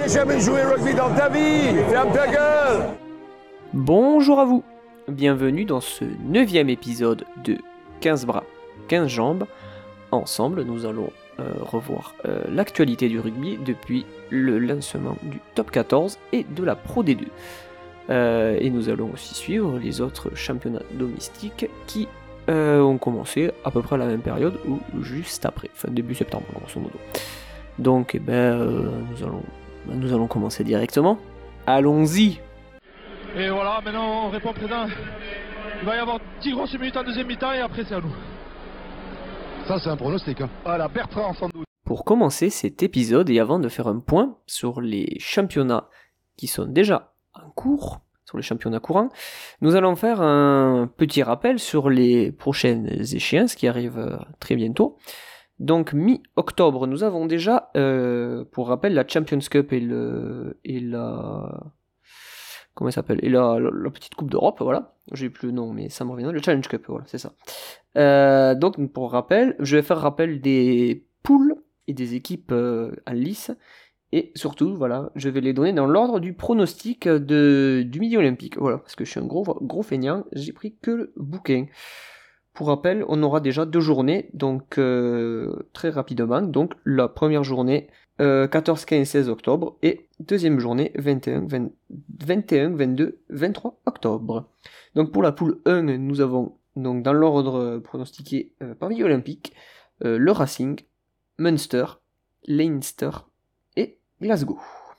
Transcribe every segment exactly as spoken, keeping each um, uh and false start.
T'as jamais joué au rugby dans ta vie? Ferme ta gueule! Bonjour à vous, bienvenue dans ce neuvième épisode de quinze bras, quinze jambes. Ensemble, nous allons euh, revoir euh, l'actualité du rugby depuis le lancement du top quatorze et de la Pro D deux. Euh, et nous allons aussi suivre les autres championnats domestiques qui euh, ont commencé à peu près à la même période ou juste après, enfin début septembre grosso modo. Donc eh ben, euh, nous, allons, ben, nous allons commencer directement. Allons-y! Et voilà, maintenant on répond présent. Il va y avoir dix grosses minutes en deuxième mi-temps et après c'est à nous. Ça c'est un pronostic. Hein. Voilà, Bertrand sans doute. Pour commencer cet épisode et avant de faire un point sur les championnats qui sont déjà en cours, sur les championnats courants, nous allons faire un petit rappel sur les prochaines échéances qui arrivent très bientôt. Donc mi-octobre, nous avons déjà, euh, pour rappel, la Champions Cup et, le, et la... Comment elle s'appelle? Et la, la, la petite Coupe d'Europe, voilà. J'ai plus le nom, mais ça me revient. Le Challenge Cup, voilà, c'est ça. Euh, donc, pour rappel, je vais faire rappel des poules et des équipes euh, en lice. Et surtout, voilà, je vais les donner dans l'ordre du pronostic de, du Midi Olympique. Voilà, parce que je suis un gros, gros feignant, j'ai pris que le bouquin. Pour rappel, on aura déjà deux journées, donc euh, très rapidement. Donc, la première journée, euh, quatorze, quinze, seize octobre, et deuxième journée, vingt et un, vingt, vingt et un, vingt-deux, vingt-trois octobre. Donc, pour la poule un, nous avons, donc dans l'ordre pronostiqué euh, par Midi Olympique, euh, le Racing, Munster, Leinster et Glasgow.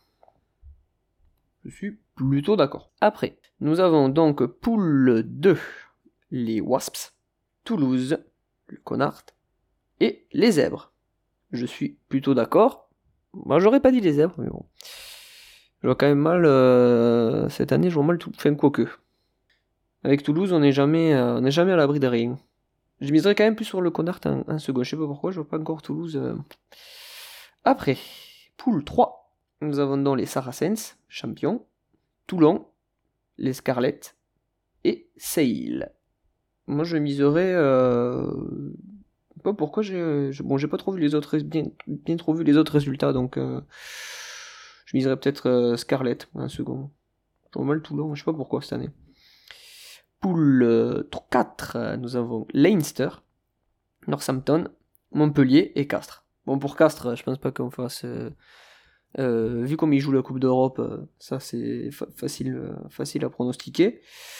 Je suis plutôt d'accord. Après, nous avons donc poule deux, les Wasps, Toulouse, le Connacht et les Zèbres. Je suis plutôt d'accord. Moi, j'aurais pas dit les Zèbres, mais bon. Je vois quand même mal, euh, cette année, je vois mal tout, enfin, quoique. Avec Toulouse, on n'est jamais, euh, on n'est jamais à l'abri de rien. Je miserais quand même plus sur le Connacht en, en second. Je sais pas pourquoi, je vois pas encore Toulouse. Euh... Après, poule trois, nous avons donc les Saracens, champions, Toulon, les Scarlets et Sale. Moi, je miserais... Euh... Je sais pas pourquoi j'ai... Bon, j'ai pas trop vu les autres... Bien, bien trop vu les autres résultats, donc... Euh... Je miserais peut-être euh, Scarlett, un second. Je vois mal Toulon, je sais pas pourquoi cette année. Poule euh, quatre, nous avons Leinster, Northampton, Montpellier et Castres. Bon, pour Castres, je pense pas qu'on fasse... Euh... Euh, vu comme ils jouent la Coupe d'Europe, euh, ça c'est fa- facile, euh, facile à pronostiquer.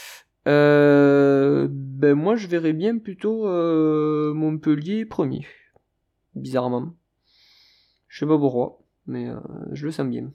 Euh, ben moi je verrais bien plutôt euh, Montpellier premier, bizarrement. Je sais pas pourquoi, mais euh, je le sens bien.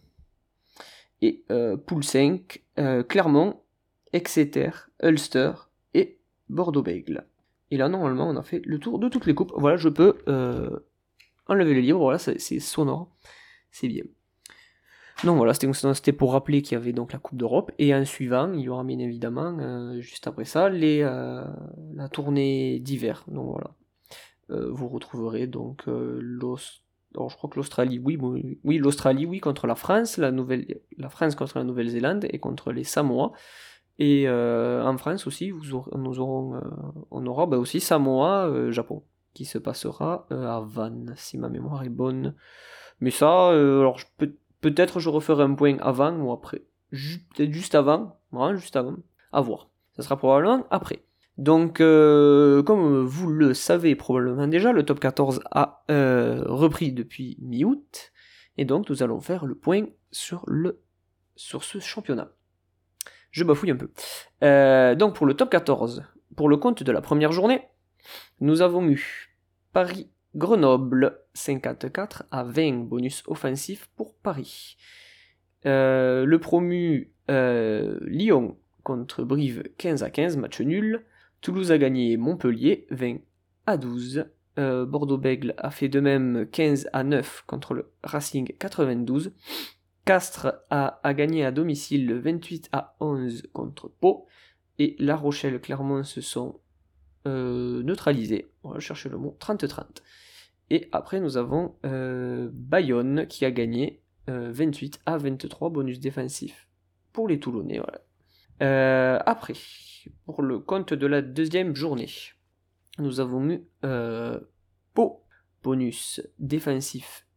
Et euh, poule cinq, euh, Clermont, Exeter, Ulster et Bordeaux-Bègles. Et là normalement on a fait le tour de toutes les coupes. Voilà, je peux euh, enlever le livre, voilà, c'est, c'est sonore, c'est bien. Non, voilà, c'était, c'était pour rappeler qu'il y avait donc la Coupe d'Europe, et en suivant, il y aura bien évidemment, euh, juste après ça, les, euh, la tournée d'hiver. Donc voilà, euh, vous retrouverez donc euh, l'Aust... Alors, je crois que l'Australie, oui, oui, oui, l'Australie, oui, contre la France, la, Nouvelle... la France contre la Nouvelle-Zélande, et contre les Samoa. Et euh, en France aussi, vous aurez, nous aurons, euh, on aura bah, aussi Samoa, euh, Japon, qui se passera euh, à Vannes, si ma mémoire est bonne. Mais ça, euh, alors je peux... Peut-être je referai un point avant ou après. Ju- peut-être juste avant. Voilà, juste avant. À voir. Ça sera probablement après. Donc, euh, comme vous le savez probablement déjà, le top quatorze a euh, repris depuis mi-août. Et donc, nous allons faire le point sur, le, sur ce championnat. Je bafouille un peu. Euh, donc, pour le top quatorze, pour le compte de la première journée, nous avons eu Paris Grenoble cinquante-quatre à vingt, bonus offensif pour Paris. Euh, le promu euh, Lyon contre Brive quinze à quinze, match nul. Toulouse a gagné Montpellier vingt à douze. Euh, Bordeaux-Bègles a fait de même quinze à neuf contre le Racing quatre-vingt-douze. Castres a, a gagné à domicile vingt-huit à onze contre Pau. Et La Rochelle-Clermont se sont Euh, neutralisé, on va chercher le mot, trente trente. Et après nous avons euh, Bayonne qui a gagné euh, vingt-huit à vingt-trois, bonus défensif pour les Toulonnais. Voilà. Euh, après, pour le compte de la deuxième journée, nous avons eu euh, Pau, bonus défensif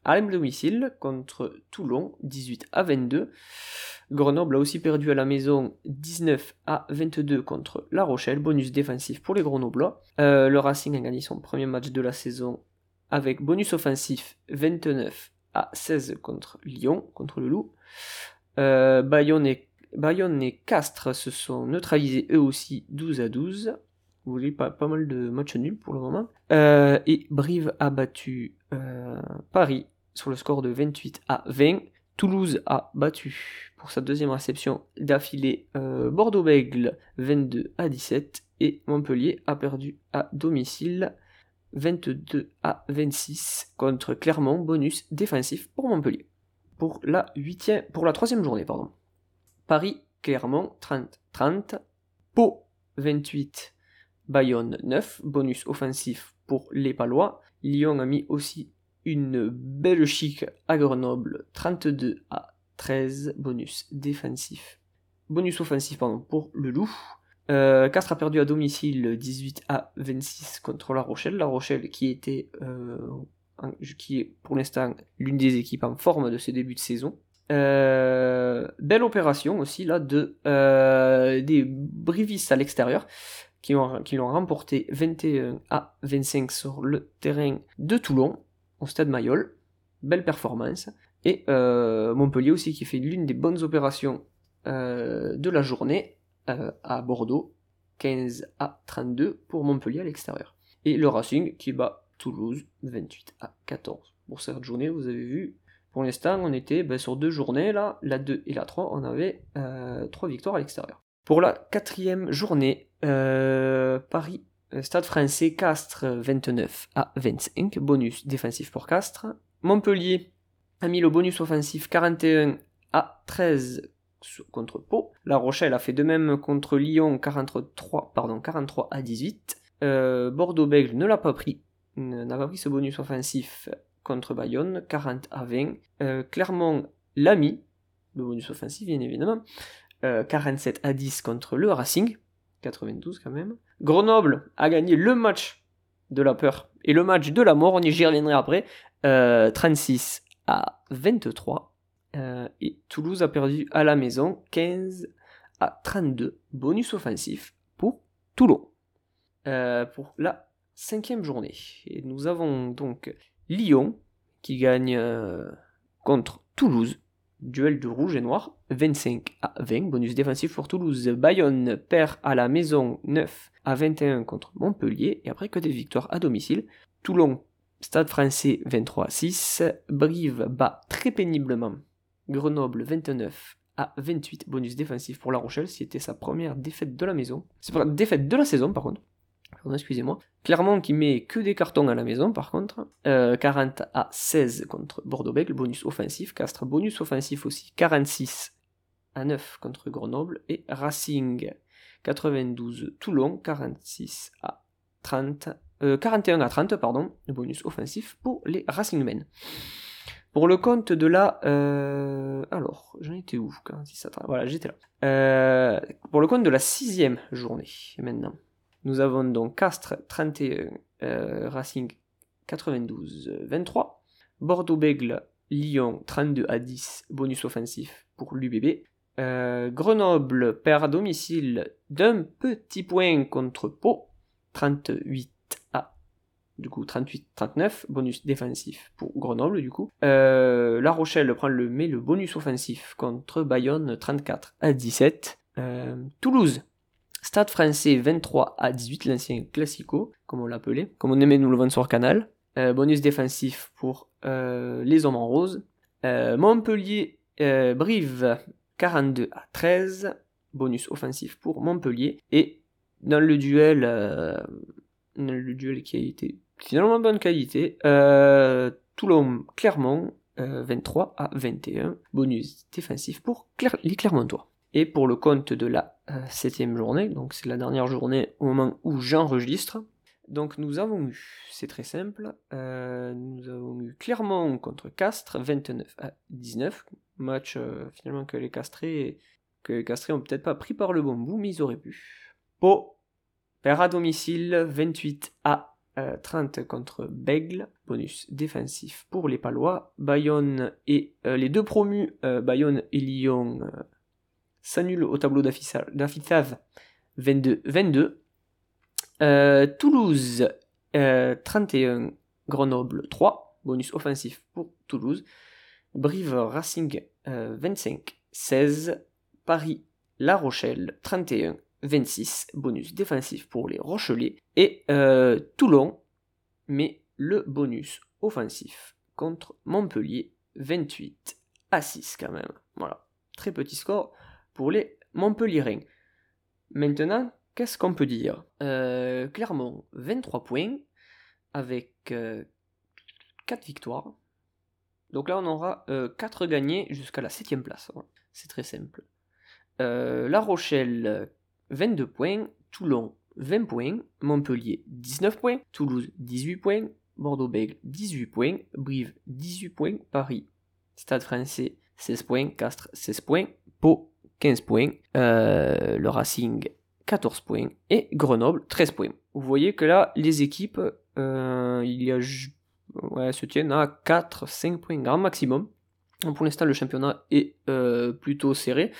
à domicile contre Toulon, dix-huit à vingt-deux. Grenoble a aussi perdu à la maison dix-neuf à vingt-deux contre La Rochelle, bonus défensif pour les Grenoblois. Euh, le Racing a gagné son premier match de la saison avec bonus offensif vingt-neuf à seize contre Lyon, contre le Loup. Euh, Bayonne, et, Bayonne et Castres se sont neutralisés eux aussi douze à douze. Vous voyez, pas, pas mal de matchs nuls pour le moment. Euh, et Brive a battu euh, Paris sur le score de vingt-huit à vingt. Toulouse a battu pour sa deuxième réception d'affilée euh, Bordeaux-Bègles vingt-deux à dix-sept. Et Montpellier a perdu à domicile vingt-deux à vingt-six contre Clermont, bonus défensif pour Montpellier. Pour la, huitième, pour la troisième journée, pardon. Paris-Clermont trente à trente. Pau vingt-huit, Bayonne neuf, bonus offensif pour les Palois. Lyon a mis aussi une belle chic à Grenoble, trente-deux à treize, bonus défensif. Bonus offensif pardon, pour le Loup. Euh, Castres a perdu à domicile dix-huit à vingt-six contre La Rochelle. La Rochelle qui était, euh, un, qui est pour l'instant l'une des équipes en forme de ce début de saison. Euh, belle opération aussi là de euh, des Brivistes à l'extérieur qui ont qui l'ont remporté vingt et un à vingt-cinq sur le terrain de Toulon au stade Mayol. Belle performance. Et euh, Montpellier aussi qui fait l'une des bonnes opérations euh, de la journée euh, à Bordeaux, quinze à trente-deux pour Montpellier à l'extérieur. Et le Racing qui bat Toulouse vingt-huit à quatorze. Pour cette journée, vous avez vu, pour l'instant on était ben, sur deux journées là, la deux et la trois, on avait euh, trois victoires à l'extérieur. Pour la quatrième journée, euh, Paris, Stade Français, Castres vingt-neuf à vingt-cinq, bonus défensif pour Castres. Montpellier a mis le bonus offensif quarante et un à treize contre Pau. La Rochelle a fait de même contre Lyon quarante-trois, pardon, quarante-trois à dix-huit. Euh, Bordeaux-Bègles ne l'a pas pris, n'a pas pris ce bonus offensif contre Bayonne, quarante à vingt. Euh, Clermont l'a mis, le bonus offensif bien évidemment, euh, quarante-sept à dix contre le Racing, quatre-vingt-douze quand même. Grenoble a gagné le match de la peur et le match de la mort, on y reviendra après, euh, trente-six à vingt-trois. Euh, et Toulouse a perdu à la maison quinze à trente-deux, bonus offensif pour Toulon. Euh, pour la cinquième journée. Et nous avons donc Lyon qui gagne euh, contre Toulouse, duel de rouge et noir, vingt-cinq à vingt, bonus défensif pour Toulouse. Bayonne perd à la maison neuf à vingt et un contre Montpellier, et après que des victoires à domicile. Toulon, Stade Français vingt-trois à six, Brive bat très péniblement Grenoble vingt-neuf à vingt-huit, bonus défensif pour La Rochelle, c'était sa première défaite de la maison. C'est pas défaite de la saison par contre. Pardon, excusez-moi. Clermont qui met que des cartons à la maison par contre. Euh, quarante à seize contre Bordeaux-Bègles, bonus offensif. Castres, bonus offensif aussi. quarante-six à neuf contre Grenoble. Et Racing, quatre-vingt-douze Toulon, quarante-six à trente. Euh, quarante et un à trente, pardon, bonus offensif pour les Racingmen. Pour le compte de la... Euh, alors, j'en étais où quand ça tra... Voilà, j'étais là. Euh, pour le compte de la sixième journée, maintenant. Nous avons donc Castres trente et un, euh, Racing quatre-vingt-douze vingt-trois, Bordeaux-Bègles, Lyon trente-deux à dix, bonus offensif pour l'U B B. Euh, Grenoble perd à domicile d'un petit point contre Pau, trente-huit à du coup trente-huit à trente-neuf, bonus défensif pour Grenoble du coup. Euh, La Rochelle prend le, met le bonus offensif contre Bayonne, trente-quatre à dix-sept. Euh, Toulouse, Stade Français vingt-trois à dix-huit, l'ancien Classico, comme on l'appelait, comme on aimait nous le vendre sur Canal. Euh, bonus défensif pour euh, les hommes en rose. Euh, Montpellier, euh, Brive, quarante-deux à treize, bonus offensif pour Montpellier. Et dans le duel, euh, dans le duel qui a été finalement de bonne qualité, euh, Toulon, Clermont, euh, vingt-trois à vingt et un, bonus défensif pour Cler- les Clermontois. Et pour le compte de la euh, septième journée, donc c'est la dernière journée au moment où j'enregistre, donc nous avons eu, c'est très simple, euh, nous avons eu Clermont contre Castres, vingt-neuf à dix-neuf, match euh, finalement que les Castrés, que les Castrés ont peut-être pas pris par le bon bout, mais ils auraient pu. Pau perd à domicile, vingt-huit à euh, trente contre Bègle, bonus défensif pour les Palois. Bayonne et euh, les deux promus, euh, Bayonne et Lyon, euh, s'annulent au tableau d'affichage vingt-deux vingt-deux. Euh, Toulouse, euh, trente et un, Grenoble trois, bonus offensif pour Toulouse. Brive Racing euh, vingt-cinq seize, Paris La Rochelle trente et un vingt-six, bonus défensif pour les Rochelais. Et euh, Toulon met le bonus offensif contre Montpellier vingt-huit à six quand même. Voilà, très petit score pour les Montpelliérains. Maintenant, qu'est-ce qu'on peut dire euh, Clermont, vingt-trois points, avec euh, quatre victoires. Donc là, on aura euh, quatre gagnés jusqu'à la septième place. Voilà. C'est très simple. Euh, La Rochelle, vingt-deux points. Toulon, vingt points. Montpellier, dix-neuf points. Toulouse, dix-huit points. Bordeaux-Bègles, dix-huit points. Brive, dix-huit points. Paris, Stade Français, seize points. Castres, seize points. Pau, quinze points. Euh, le Racing, quatorze points. Et Grenoble, treize points. Vous voyez que là, les équipes, euh, il y a... Ouais, se tiennent à quatre cinq points grand maximum. Donc pour l'instant, le championnat est euh, plutôt serré.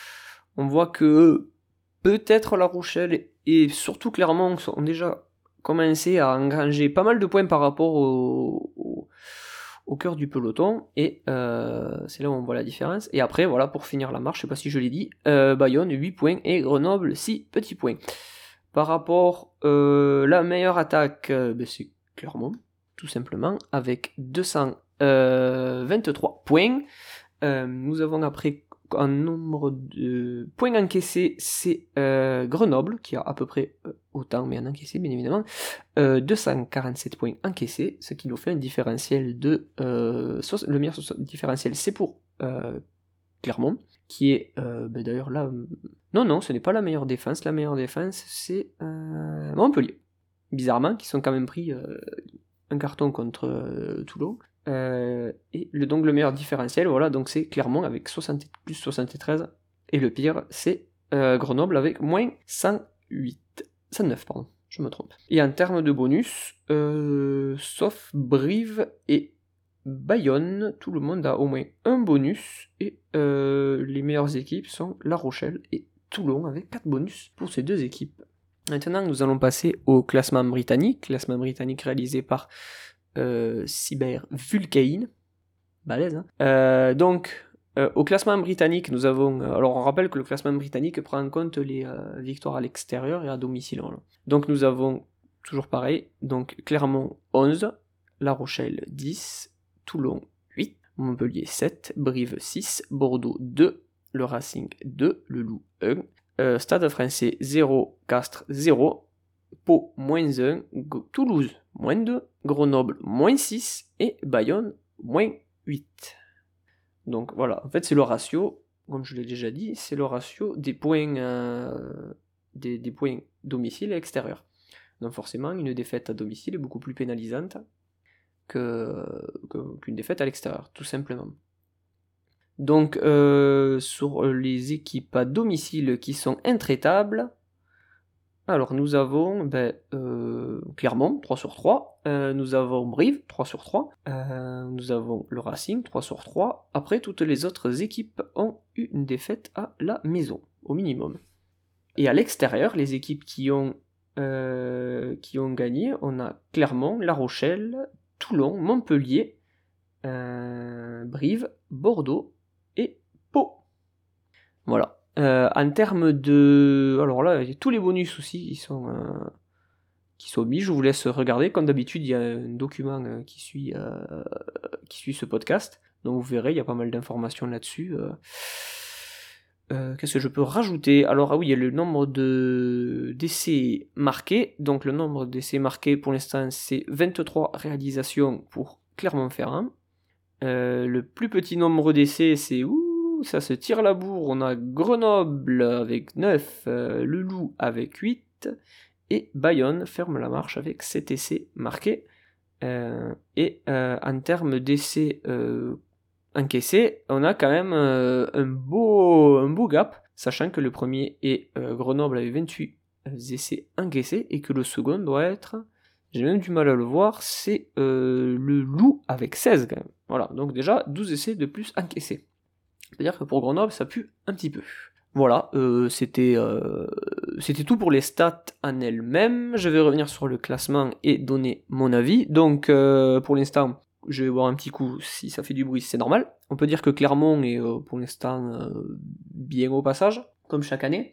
On voit que peut-être La Rochelle et surtout Clermont ont déjà commencé à engranger pas mal de points par rapport au, au, au cœur du peloton. Et euh, c'est là où on voit la différence. Et après, voilà, pour finir la marche, je sais pas si je l'ai dit, euh, Bayonne, huit points et Grenoble, six petits points. Par rapport à euh, la meilleure attaque, euh, ben c'est Clermont. Tout simplement, avec deux cent vingt-trois points. Euh, nous avons après un nombre de points encaissés, c'est euh, Grenoble, qui a à peu près euh, autant, mais en encaissé, bien évidemment. Euh, deux cent quarante-sept points encaissés, ce qui nous fait un différentiel de... Euh, so- le meilleur so- différentiel, c'est pour euh, Clermont, qui est euh, ben d'ailleurs là... Non, non, ce n'est pas la meilleure défense. La meilleure défense, c'est euh, Montpellier. Bizarrement, qui sont quand même pris... Euh, un carton contre euh, Toulon, euh, et le, donc le meilleur différentiel, voilà, donc c'est Clermont avec soixante, plus soixante-treize, et le pire, c'est euh, Grenoble avec moins cent huit, cent neuf, pardon, je me trompe. Et en termes de bonus, euh, sauf Brive et Bayonne, tout le monde a au moins un bonus, et euh, les meilleures équipes sont La Rochelle et Toulon, avec quatre bonus pour ces deux équipes. Maintenant, nous allons passer au classement britannique, classement britannique réalisé par euh, Cyber Vulcain. Balèze, hein euh, Donc, euh, au classement britannique, nous avons... Euh, alors, on rappelle que le classement britannique prend en compte les euh, victoires à l'extérieur et à domicile. Voilà. Donc, nous avons, toujours pareil, donc Clermont onze, La Rochelle dix, Toulon huit, Montpellier sept, Brive six, Bordeaux deux, le Racing deux, le Loup un, Euh, Stade Français zéro, Castres zéro, Pau moins un, G- Toulouse moins deux, Grenoble moins six et Bayonne moins huit. Donc voilà, en fait c'est le ratio, comme je l'ai déjà dit, c'est le ratio des points, euh, des, des points domicile et extérieur. Donc forcément, une défaite à domicile est beaucoup plus pénalisante que, que, qu'une défaite à l'extérieur, tout simplement. Donc, euh, sur les équipes à domicile qui sont intraitables, alors nous avons ben, euh, Clermont, trois sur trois, euh, nous avons Brive, trois sur trois, euh, nous avons le Racing, trois sur trois. Après, toutes les autres équipes ont eu une défaite à la maison, au minimum. Et à l'extérieur, les équipes qui ont, euh, qui ont gagné, on a Clermont, La Rochelle, Toulon, Montpellier, euh, Brive, Bordeaux, et Pau. Voilà. Euh, en termes de... Alors là, il y a tous les bonus aussi qui sont, euh, qui sont mis. Je vous laisse regarder. Comme d'habitude, il y a un document euh, qui, suit, euh, qui suit ce podcast. Donc vous verrez, il y a pas mal d'informations là-dessus. Euh, euh, qu'est-ce que je peux rajouter ? Alors ah oui, il y a le nombre de d'essais marqués. Donc le nombre d'essais marqués pour l'instant, c'est vingt-trois réalisations pour Clermont-Ferrand. Euh, le plus petit nombre d'essais, c'est ouh, ça se tire la bourre. On a Grenoble avec neuf, euh, le Loup avec huit, et Bayonne ferme la marche avec sept essais marqués. Euh, et euh, en termes d'essais euh, encaissés, on a quand même euh, un, beau, un beau gap, sachant que le premier est euh, Grenoble avec vingt-huit essais encaissés, et que le second doit être j'ai même du mal à le voir, c'est euh, le Loup avec seize quand même. Voilà, donc déjà douze essais de plus encaissés. C'est-à-dire que pour Grenoble, ça pue un petit peu. Voilà, euh, c'était, euh, c'était tout pour les stats en elles-mêmes. Je vais revenir sur le classement et donner mon avis. Donc, euh, pour l'instant, je vais voir un petit coup si ça fait du bruit, c'est normal. On peut dire que Clermont est euh, pour l'instant euh, bien au passage, comme chaque année.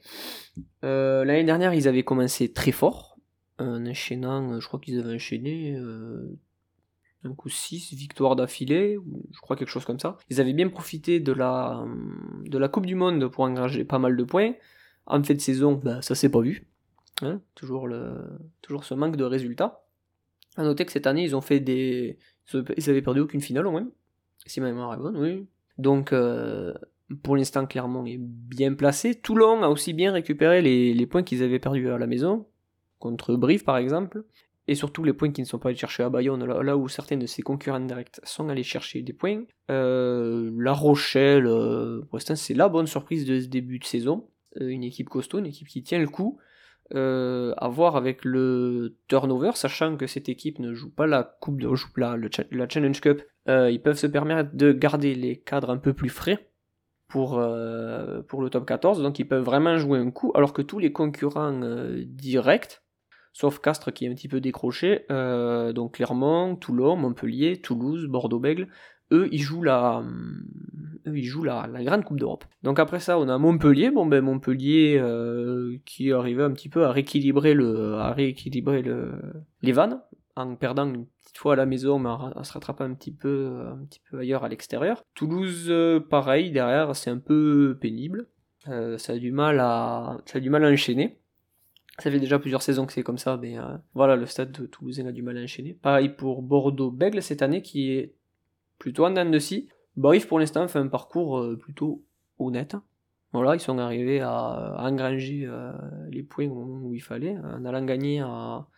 Euh, l'année dernière, ils avaient commencé très fort, en enchaînant, je crois qu'ils avaient enchaîné... Euh, cinq ou six victoires d'affilée, je crois quelque chose comme ça. Ils avaient bien profité de la, de la Coupe du Monde pour engranger pas mal de points. En fait de saison, bah, ça s'est pas vu. Hein, toujours, le, toujours ce manque de résultats. A noter que cette année, ils ont fait des... Ils avaient perdu aucune finale au moins. Si ma mémoire est bonne, oui. Donc, euh, pour l'instant, Clermont est bien placé. Toulon a aussi bien récupéré les, les points qu'ils avaient perdus à la maison, contre Brive par exemple. Et surtout les points qui ne sont pas allés chercher à Bayonne, là, là où certains de ses concurrents directs sont allés chercher des points. Euh, La Rochelle, euh, pour l'instant, c'est la bonne surprise de ce début de saison. Euh, une équipe costaud, une équipe qui tient le coup. Euh, à voir avec le turnover, sachant que cette équipe ne joue pas la coupe de joue la, le, la Challenge Cup. Euh, ils peuvent se permettre de garder les cadres un peu plus frais pour, euh, pour le top quatorze, donc ils peuvent vraiment jouer un coup, alors que tous les concurrents euh, directs, sauf Castres qui est un petit peu décroché, euh, donc Clermont, Toulon, Montpellier, Toulouse, Bordeaux-Bègles, eux ils jouent la, eux, ils jouent la, la grande Coupe d'Europe. Donc après ça on a Montpellier, bon ben Montpellier euh, qui arrivait un petit peu à rééquilibrer le, à rééquilibrer le, les vannes, en perdant une petite fois à la maison, mais en se rattrapant un petit peu, un petit peu ailleurs à l'extérieur. Toulouse, euh, pareil, derrière c'est un peu pénible, euh, ça a du mal à, ça a du mal à enchaîner. Ça fait déjà plusieurs saisons que c'est comme ça, mais euh, voilà, le stade de Toulousain a du mal à enchaîner. Pareil pour Bordeaux-Bègles cette année, qui est plutôt en dents de scie. Brive, pour l'instant, fait un parcours euh, plutôt honnête. Voilà, ils sont arrivés à, à engranger euh, les points au moment où il fallait. En allant gagner à,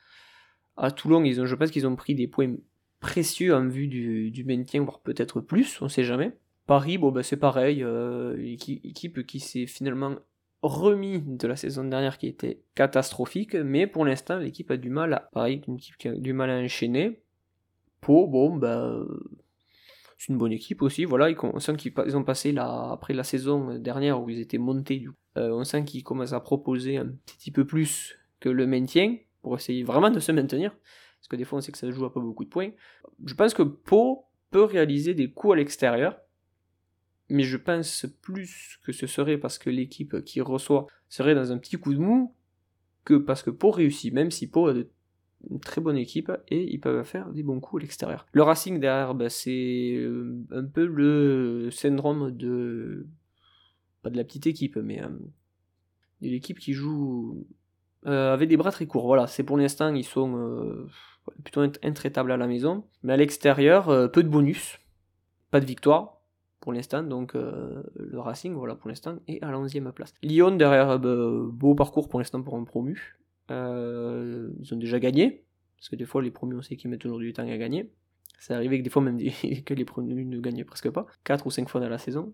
à Toulon, ils ont, je pense qu'ils ont pris des points précieux en vue du, du maintien, voire peut-être plus, on sait jamais. Paris, bon, ben, c'est pareil, euh, équipe, équipe qui s'est finalement remis de la saison dernière qui était catastrophique, mais pour l'instant l'équipe a du mal à, pareil, une équipe qui a du mal à enchaîner. Pau, bon, bah, c'est une bonne équipe aussi, voilà, on sent qu'ils ont passé la, après la saison dernière où ils étaient montés, du coup, euh, on sent qu'ils commencent à proposer un petit peu plus que le maintien, pour essayer vraiment de se maintenir, parce que des fois on sait que ça joue à pas beaucoup de points. Je pense que Pau peut réaliser des coups à l'extérieur, mais je pense plus que ce serait parce que l'équipe qui reçoit serait dans un petit coup de mou que parce que Pau réussit, même si Pau a de, une très bonne équipe et ils peuvent faire des bons coups à l'extérieur. Le Racing derrière, bah, c'est un peu le syndrome de... pas de la petite équipe, mais euh, de l'équipe qui joue euh, avec des bras très courts. Voilà, c'est pour l'instant, ils sont euh, plutôt intraitables à la maison, mais à l'extérieur, euh, peu de bonus, pas de victoire pour l'instant, donc euh, le Racing, voilà, pour l'instant, est à la onzième place. Lyon, derrière, bah, beau parcours pour l'instant pour un promu. Euh, ils ont déjà gagné, parce que des fois, les promus, on sait qu'ils mettent toujours du temps à gagner. C'est arrivé que des fois, même des, que les promus ne gagnent presque pas. quatre ou cinq fois dans la saison.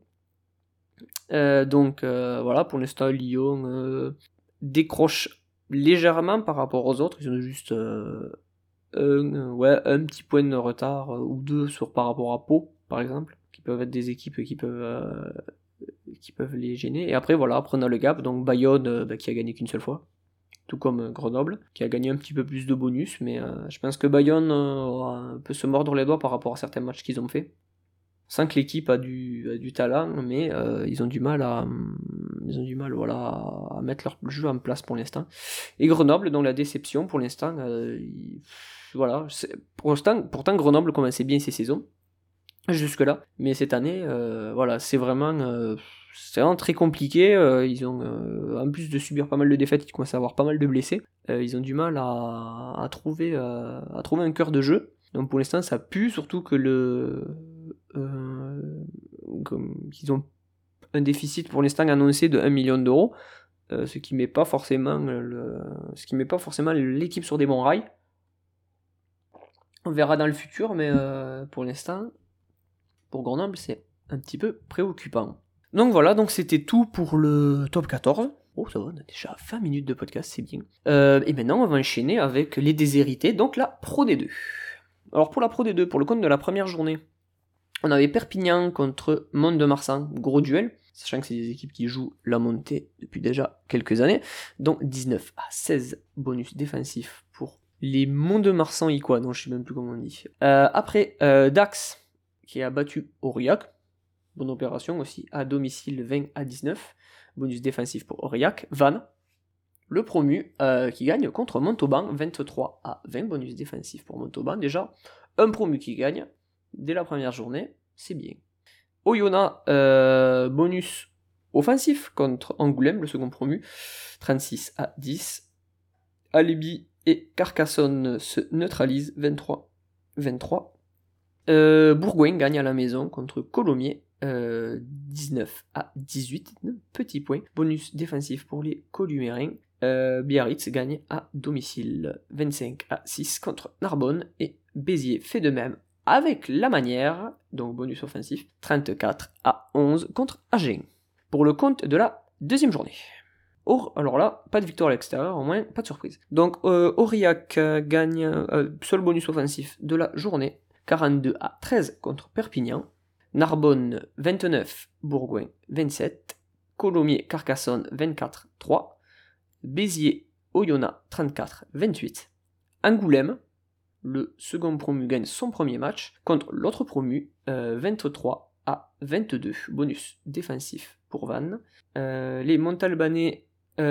Euh, donc, euh, voilà, pour l'instant, Lyon euh, décroche légèrement par rapport aux autres. Ils ont juste euh, un, ouais, un petit point de retard, euh, ou deux sur, par rapport à Pau, par exemple, qui peuvent être des équipes qui peuvent, euh, qui peuvent les gêner. Et après, voilà, après on a le gap, donc Bayonne, euh, bah, qui a gagné qu'une seule fois, tout comme Grenoble, qui a gagné un petit peu plus de bonus, mais euh, je pense que Bayonne euh, peut se mordre les doigts par rapport à certains matchs qu'ils ont fait. Sans que l'équipe a du, a du talent, mais euh, ils ont du mal à, ils ont du mal, voilà, à mettre leur jeu en place pour l'instant. Et Grenoble, dont la déception pour l'instant, euh, il, voilà, pour l'instant, pourtant Grenoble commençait bien ses saisons jusque-là, mais cette année, euh, voilà, c'est vraiment, euh, c'est vraiment très compliqué. Euh, ils ont, euh, en plus de subir pas mal de défaites, ils commencent à avoir pas mal de blessés. Euh, ils ont du mal à, à trouver, euh, à trouver un cœur de jeu. Donc pour l'instant, ça pue, surtout que le, euh, comme, qu'ils ont un déficit pour l'instant annoncé de un million d'euros, euh, ce qui met pas forcément, le, ce qui met pas forcément l'équipe sur des bons rails. On verra dans le futur, mais euh, pour l'instant, pour Grenoble, c'est un petit peu préoccupant. Donc voilà, donc c'était tout pour le top quatorze. Oh, ça va, on a déjà vingt minutes de podcast, c'est bien. Euh, et maintenant, on va enchaîner avec les déshérités, donc la Pro D deux. Alors, pour la Pro D deux, pour le compte de la première journée, on avait Perpignan contre Mont-de-Marsan, gros duel, sachant que c'est des équipes qui jouent la montée depuis déjà quelques années. Donc, dix-neuf à seize bonus défensifs pour les Mont-de-Marsan-Iquois, non, je sais même plus comment on dit. Euh, après, euh, Dax, qui a battu Aurillac, bonne opération aussi, à domicile vingt à dix-neuf, bonus défensif pour Aurillac. Vannes, le promu, euh, qui gagne contre Montauban, vingt-trois à vingt, bonus défensif pour Montauban. Déjà, un promu qui gagne dès la première journée, c'est bien. Oyonnax, euh, bonus offensif contre Angoulême, le second promu, trente-six à dix. Albi et Carcassonne se neutralisent, vingt-trois à vingt-trois. Euh, Bourgoin gagne à la maison contre Colomiers, euh, dix-neuf à dix-huit, petit point. Bonus défensif pour les Columérins. Euh, Biarritz gagne à domicile, vingt-cinq à six contre Narbonne, et Béziers fait de même avec la manière, donc bonus offensif, trente-quatre à onze contre Agen. Pour le compte de la deuxième journée. Or, alors là, pas de victoire à l'extérieur, au moins, pas de surprise. Donc, euh, Aurillac euh, gagne, euh, seul bonus offensif de la journée, quarante-deux à treize contre Perpignan. Narbonne, vingt-neuf, Bourgoin, vingt-sept. Colomiers, Carcassonne, vingt-quatre à trois. Béziers, Oyonnax, trente-quatre à vingt-huit. Angoulême, le second promu, gagne son premier match contre l'autre promu, euh, vingt-trois à vingt-deux, bonus défensif pour Vannes. Euh, les Montalbanais,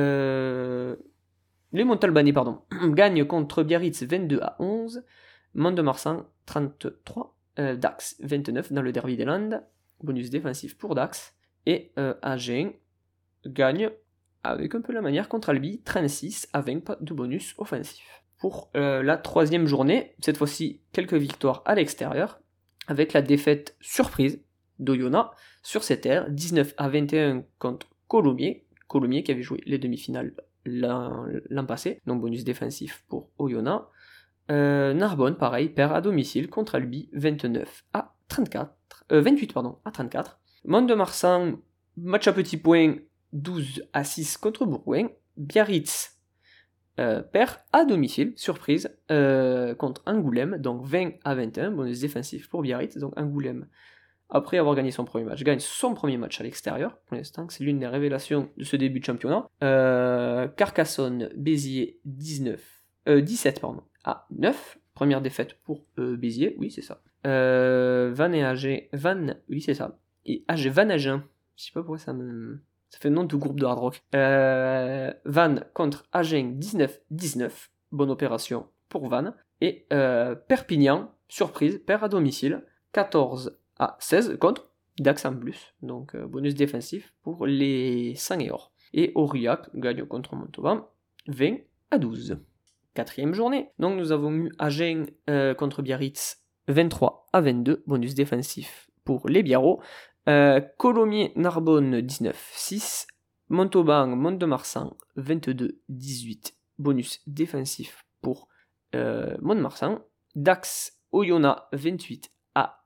euh, les Montalbanais pardon, gagnent contre Biarritz vingt-deux à onze, Mont-de-Marsan trente-trois, euh, Dax vingt-neuf dans le derby des Landes, bonus défensif pour Dax, et euh, Agen gagne avec un peu la manière contre Albi, trente-six à vingt, pas de bonus offensif. Pour euh, la troisième journée, cette fois-ci quelques victoires à l'extérieur, avec la défaite surprise d'Oyonnax sur ses terres, dix-neuf à vingt et un contre Colomiers, Colomiers qui avait joué les demi-finales l'an, l'an passé, donc bonus défensif pour Oyonnax. Euh, Narbonne, pareil, perd à domicile contre Albi, vingt-neuf à trente-quatre, euh, vingt-huit pardon, à trente-quatre. Mont-de-Marsan, match à petits points, douze à six contre Bourgoin. Biarritz euh, perd à domicile, surprise, euh, contre Angoulême, donc vingt à vingt et un, bonus défensif pour Biarritz. Donc Angoulême, après avoir gagné son premier match, gagne son premier match à l'extérieur, pour l'instant, c'est l'une des révélations de ce début de championnat. Euh, Carcassonne, Béziers, dix-neuf, euh, dix-sept pardon, à neuf, première défaite pour euh, Béziers, oui c'est ça. Euh, Vannes et Agen, Vannes, oui c'est ça, et Agen, Vannes Agen, je sais pas pourquoi ça me... ça fait le nom de groupe de hard rock. Euh, Vannes contre Agen, dix-neuf à dix-neuf, bonne opération pour Vannes, et euh, Perpignan, surprise, perd à domicile, quatorze à seize contre Dax en plus, donc euh, bonus défensif pour les sang et or. Et Aurillac gagne contre Montauban, vingt à douze. Quatrième journée, donc nous avons eu Agen euh, contre Biarritz, vingt-trois à vingt-deux, bonus défensif pour les Biarros. Euh, Colomiers, Narbonne, dix-neuf à six. Montauban, Mont-de-Marsan, vingt-deux à dix-huit, bonus défensif pour euh, Mont-de-Marsan. Dax, Oyonnax, vingt-huit à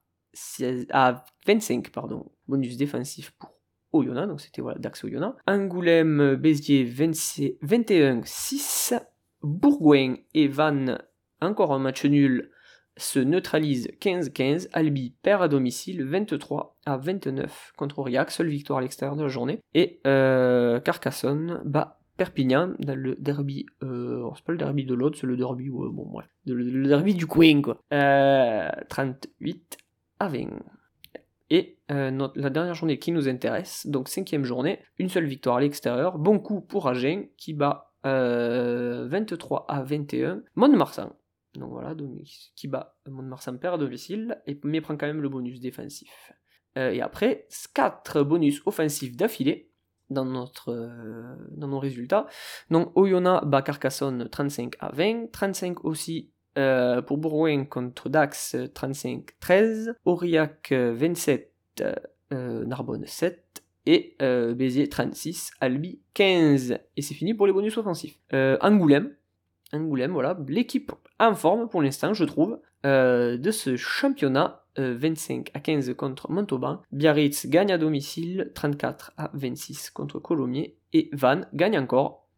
vingt-cinq, pardon, bonus défensif pour Oyonnax, donc c'était voilà, Dax Oyonnax. Angoulême, Béziers, vingt et un à six. Bourgoin et Vannes, encore un match nul, se neutralisent quinze à quinze. Albi perd à domicile vingt-trois à vingt-neuf contre Aurillac, seule victoire à l'extérieur de la journée. Et euh, Carcassonne bat Perpignan dans le derby, euh, c'est pas le derby de l'autre, c'est le derby, ouais, bon bref, le, le derby du coin quoi. Euh, trente-huit à vingt. Et euh, notre, la dernière journée qui nous intéresse, donc cinquième journée, une seule victoire à l'extérieur, bon coup pour Agen qui bat euh, vingt-trois à vingt et un Mont-de-Marsan. Donc voilà, donc, qui bat Mont-de-Marsan perd à domicile, et, mais prend quand même le bonus défensif. Euh, et après, quatre bonus offensifs d'affilée dans, notre, euh, dans nos résultats. Donc Oyonnax bat Carcassonne trente-cinq à vingt, trente-cinq aussi euh, pour Bourgoin contre Dax trente-cinq à treize, Aurillac vingt-sept, euh, Narbonne sept, et euh, Béziers trente-six, Albi quinze. Et c'est fini pour les bonus offensifs. Euh, Angoulême, Angoulême, voilà, l'équipe en forme pour l'instant, je trouve, euh, de ce championnat euh, vingt-cinq à quinze contre Montauban. Biarritz gagne à domicile trente-quatre à vingt-six contre Colomiers. Et Vannes gagne encore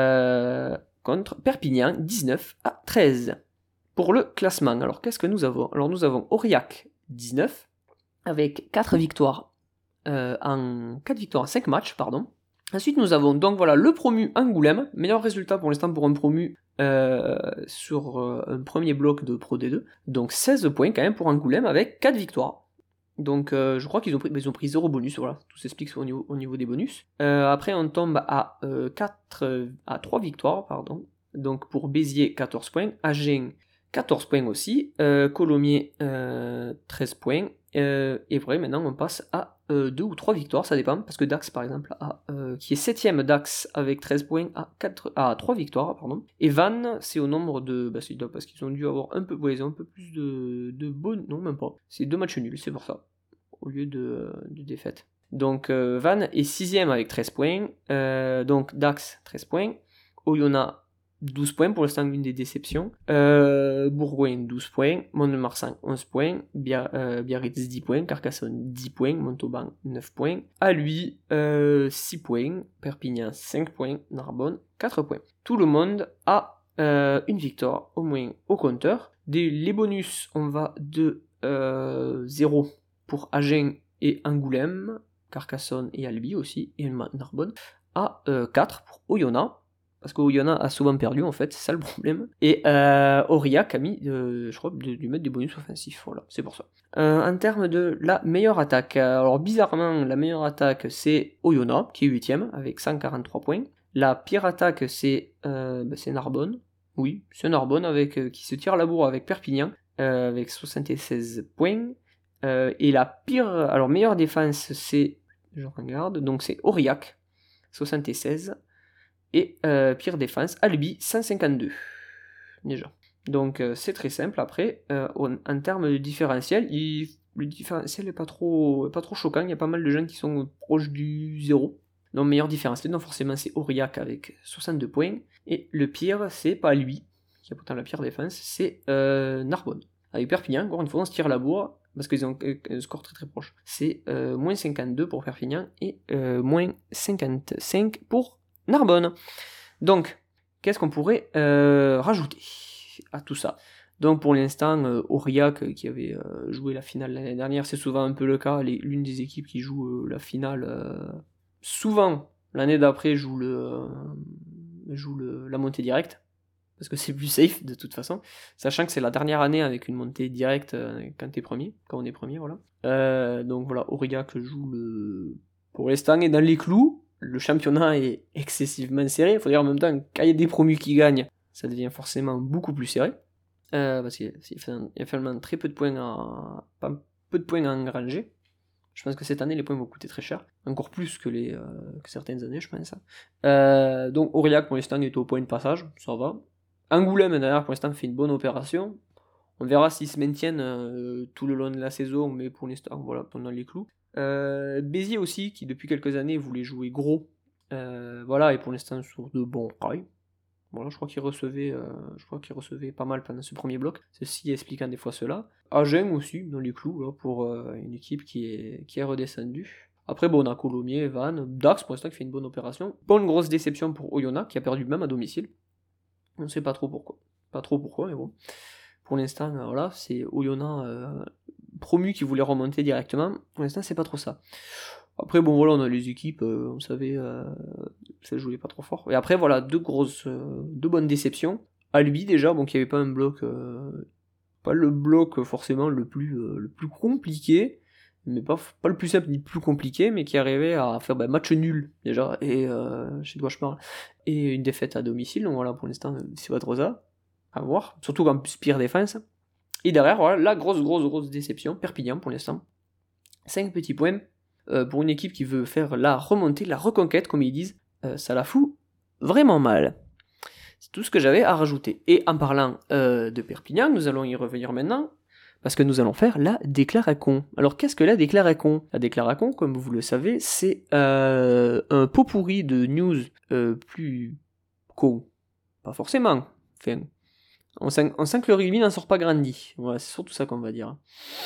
euh, contre Perpignan dix-neuf à treize. Pour le classement, alors qu'est-ce que nous avons? Alors nous avons Aurillac dix-neuf avec quatre victoires euh, en quatre victoires en cinq matchs, pardon. Ensuite nous avons donc voilà le promu Angoulême, meilleur résultat pour l'instant pour un promu euh, sur euh, un premier bloc de Pro D deux, donc seize points quand même pour Angoulême avec quatre victoires. Donc euh, je crois qu'ils ont pris, ils ont pris zéro bonus, voilà, tout s'explique au niveau, au niveau des bonus. Euh, après on tombe à, euh, quatre, à trois victoires, pardon, donc pour Béziers quatorze points, Agen quatorze points aussi, euh, Colomiers euh, treize points, euh, et vrai maintenant on passe à euh, deux ou trois victoires, ça dépend, parce que Dax par exemple, a, euh, qui est septième Dax avec treize points, à, quatre, à trois victoires, pardon, et Vannes c'est au nombre de, bah c'est parce qu'ils ont dû avoir un peu, ouais, ils ont un peu plus de, de bonnes, non même pas, c'est deux matchs nuls, c'est pour ça, au lieu de, de défaites. Donc euh, Vannes est sixième avec treize points, euh, donc Dax treize points, Oyonnax douze points pour l'instant, une des déceptions. Euh, Bourgoin, douze points. Mont-de-Marsan, onze points. Bia, euh, Biarritz, dix points. Carcassonne, dix points. Montauban, neuf points. À lui, euh, six points. Perpignan, cinq points. Narbonne, quatre points. Tout le monde a euh, une victoire, au moins au compteur. Des, les bonus, on va de euh, zéro pour Agen et Angoulême. Carcassonne et Albi aussi. Et Narbonne. À euh, quatre pour Oyonnax. Parce qu'Oyonnax a souvent perdu en fait, c'est ça le problème. Et euh, Aurillac a mis, euh, je crois, de lui mettre des bonus offensifs, voilà, c'est pour ça. Euh, en termes de la meilleure attaque, alors bizarrement, la meilleure attaque c'est Oyonnax, qui est huitième, avec cent quarante-trois points. La pire attaque c'est, euh, bah, c'est Narbonne, oui, c'est Narbonne avec, euh, qui se tire la bourre avec Perpignan, euh, avec soixante-seize points. Euh, et la pire, alors meilleure défense c'est, je regarde, donc c'est Aurillac, soixante-seize. Et euh, pire défense, Albi, cent cinquante-deux, déjà. Donc euh, c'est très simple, après, euh, on, en termes de différentiel, il, le différentiel n'est pas trop, pas trop choquant, il y a pas mal de gens qui sont proches du zéro. Donc meilleur différentiel, donc forcément c'est Aurillac avec soixante-deux points, et le pire, c'est pas lui, qui a pourtant la pire défense, c'est euh, Narbonne. Avec Perpignan, encore une fois, on se tire la bourre, parce qu'ils ont un score très très proche. C'est euh, moins cinquante-deux pour Perpignan, et euh, moins cinquante-cinq pour Narbonne. Donc, qu'est-ce qu'on pourrait euh, rajouter à tout ça? Donc pour l'instant, euh, Aurillac qui avait euh, joué la finale l'année dernière, c'est souvent un peu le cas, les, l'une des équipes qui joue euh, la finale, euh, souvent l'année d'après joue, le, euh, joue le, la montée directe, parce que c'est plus safe de toute façon, sachant que c'est la dernière année avec une montée directe euh, quand t'es premier, quand on est premier, voilà. Euh, donc voilà, Aurillac joue le... pour l'instant est dans les clous. Le championnat est excessivement serré, il faut dire en même temps, quand il y a des promus qui gagnent, ça devient forcément beaucoup plus serré, euh, parce qu'il y a finalement très peu de points à, pas, peu de points à engranger. Je pense que cette année, les points vont coûter très cher, encore plus que, les, euh, que certaines années, je pense. Euh, donc Aurillac, pour l'instant, est au point de passage, ça va. Angoulême, d'ailleurs, pour l'instant, fait une bonne opération. On verra s'ils se maintiennent euh, tout le long de la saison, mais pour l'instant, voilà, on a les clous. Euh, Béziers aussi, qui depuis quelques années voulait jouer gros, euh, voilà, et pour l'instant sur de bons rails. Voilà, je crois qu'il recevait, euh, je crois qu'il recevait pas mal pendant ce premier bloc, ceci expliquant des fois cela. Agen aussi, dans les clous, là, pour euh, une équipe qui est, qui est redescendue. Après, bon, on a Colomiers, Vannes, Dax pour l'instant qui fait une bonne opération. Bonne grosse déception pour Oyonnax, qui a perdu même à domicile. On ne sait pas trop pourquoi. Pas trop pourquoi, mais bon. Pour l'instant, voilà, c'est Oyonnax euh, promu qui voulait remonter directement. Pour l'instant, c'est pas trop ça. Après, bon, voilà, on a les équipes, euh, on savait, euh, ça jouait pas trop fort. Et après, voilà, deux grosses, euh, deux bonnes déceptions. Albi, déjà, bon, qui avait pas un bloc, euh, pas le bloc forcément le plus, euh, le plus compliqué, mais pas, pas le plus simple ni le plus compliqué, mais qui arrivait à faire bah, match nul, déjà, et euh, je sais de quoi je parle, et une défaite à domicile, donc voilà, pour l'instant, c'est pas trop ça. À voir, surtout qu'en plus pire défense. Et derrière, voilà, la grosse, grosse, grosse déception, Perpignan pour l'instant. cinq petits points euh, pour une équipe qui veut faire la remontée, la reconquête, comme ils disent. Euh, ça la fout vraiment mal. C'est tout ce que j'avais à rajouter. Et en parlant euh, de Perpignan, nous allons y revenir maintenant, parce que nous allons faire la déclaration. Alors qu'est-ce que la déclaration? La déclaration, comme vous le savez, c'est euh, un pot pourri de news euh, plus con. Pas forcément. Enfin, On sent, on sent que le rugby n'en sort pas grandi. Voilà, c'est surtout ça qu'on va dire.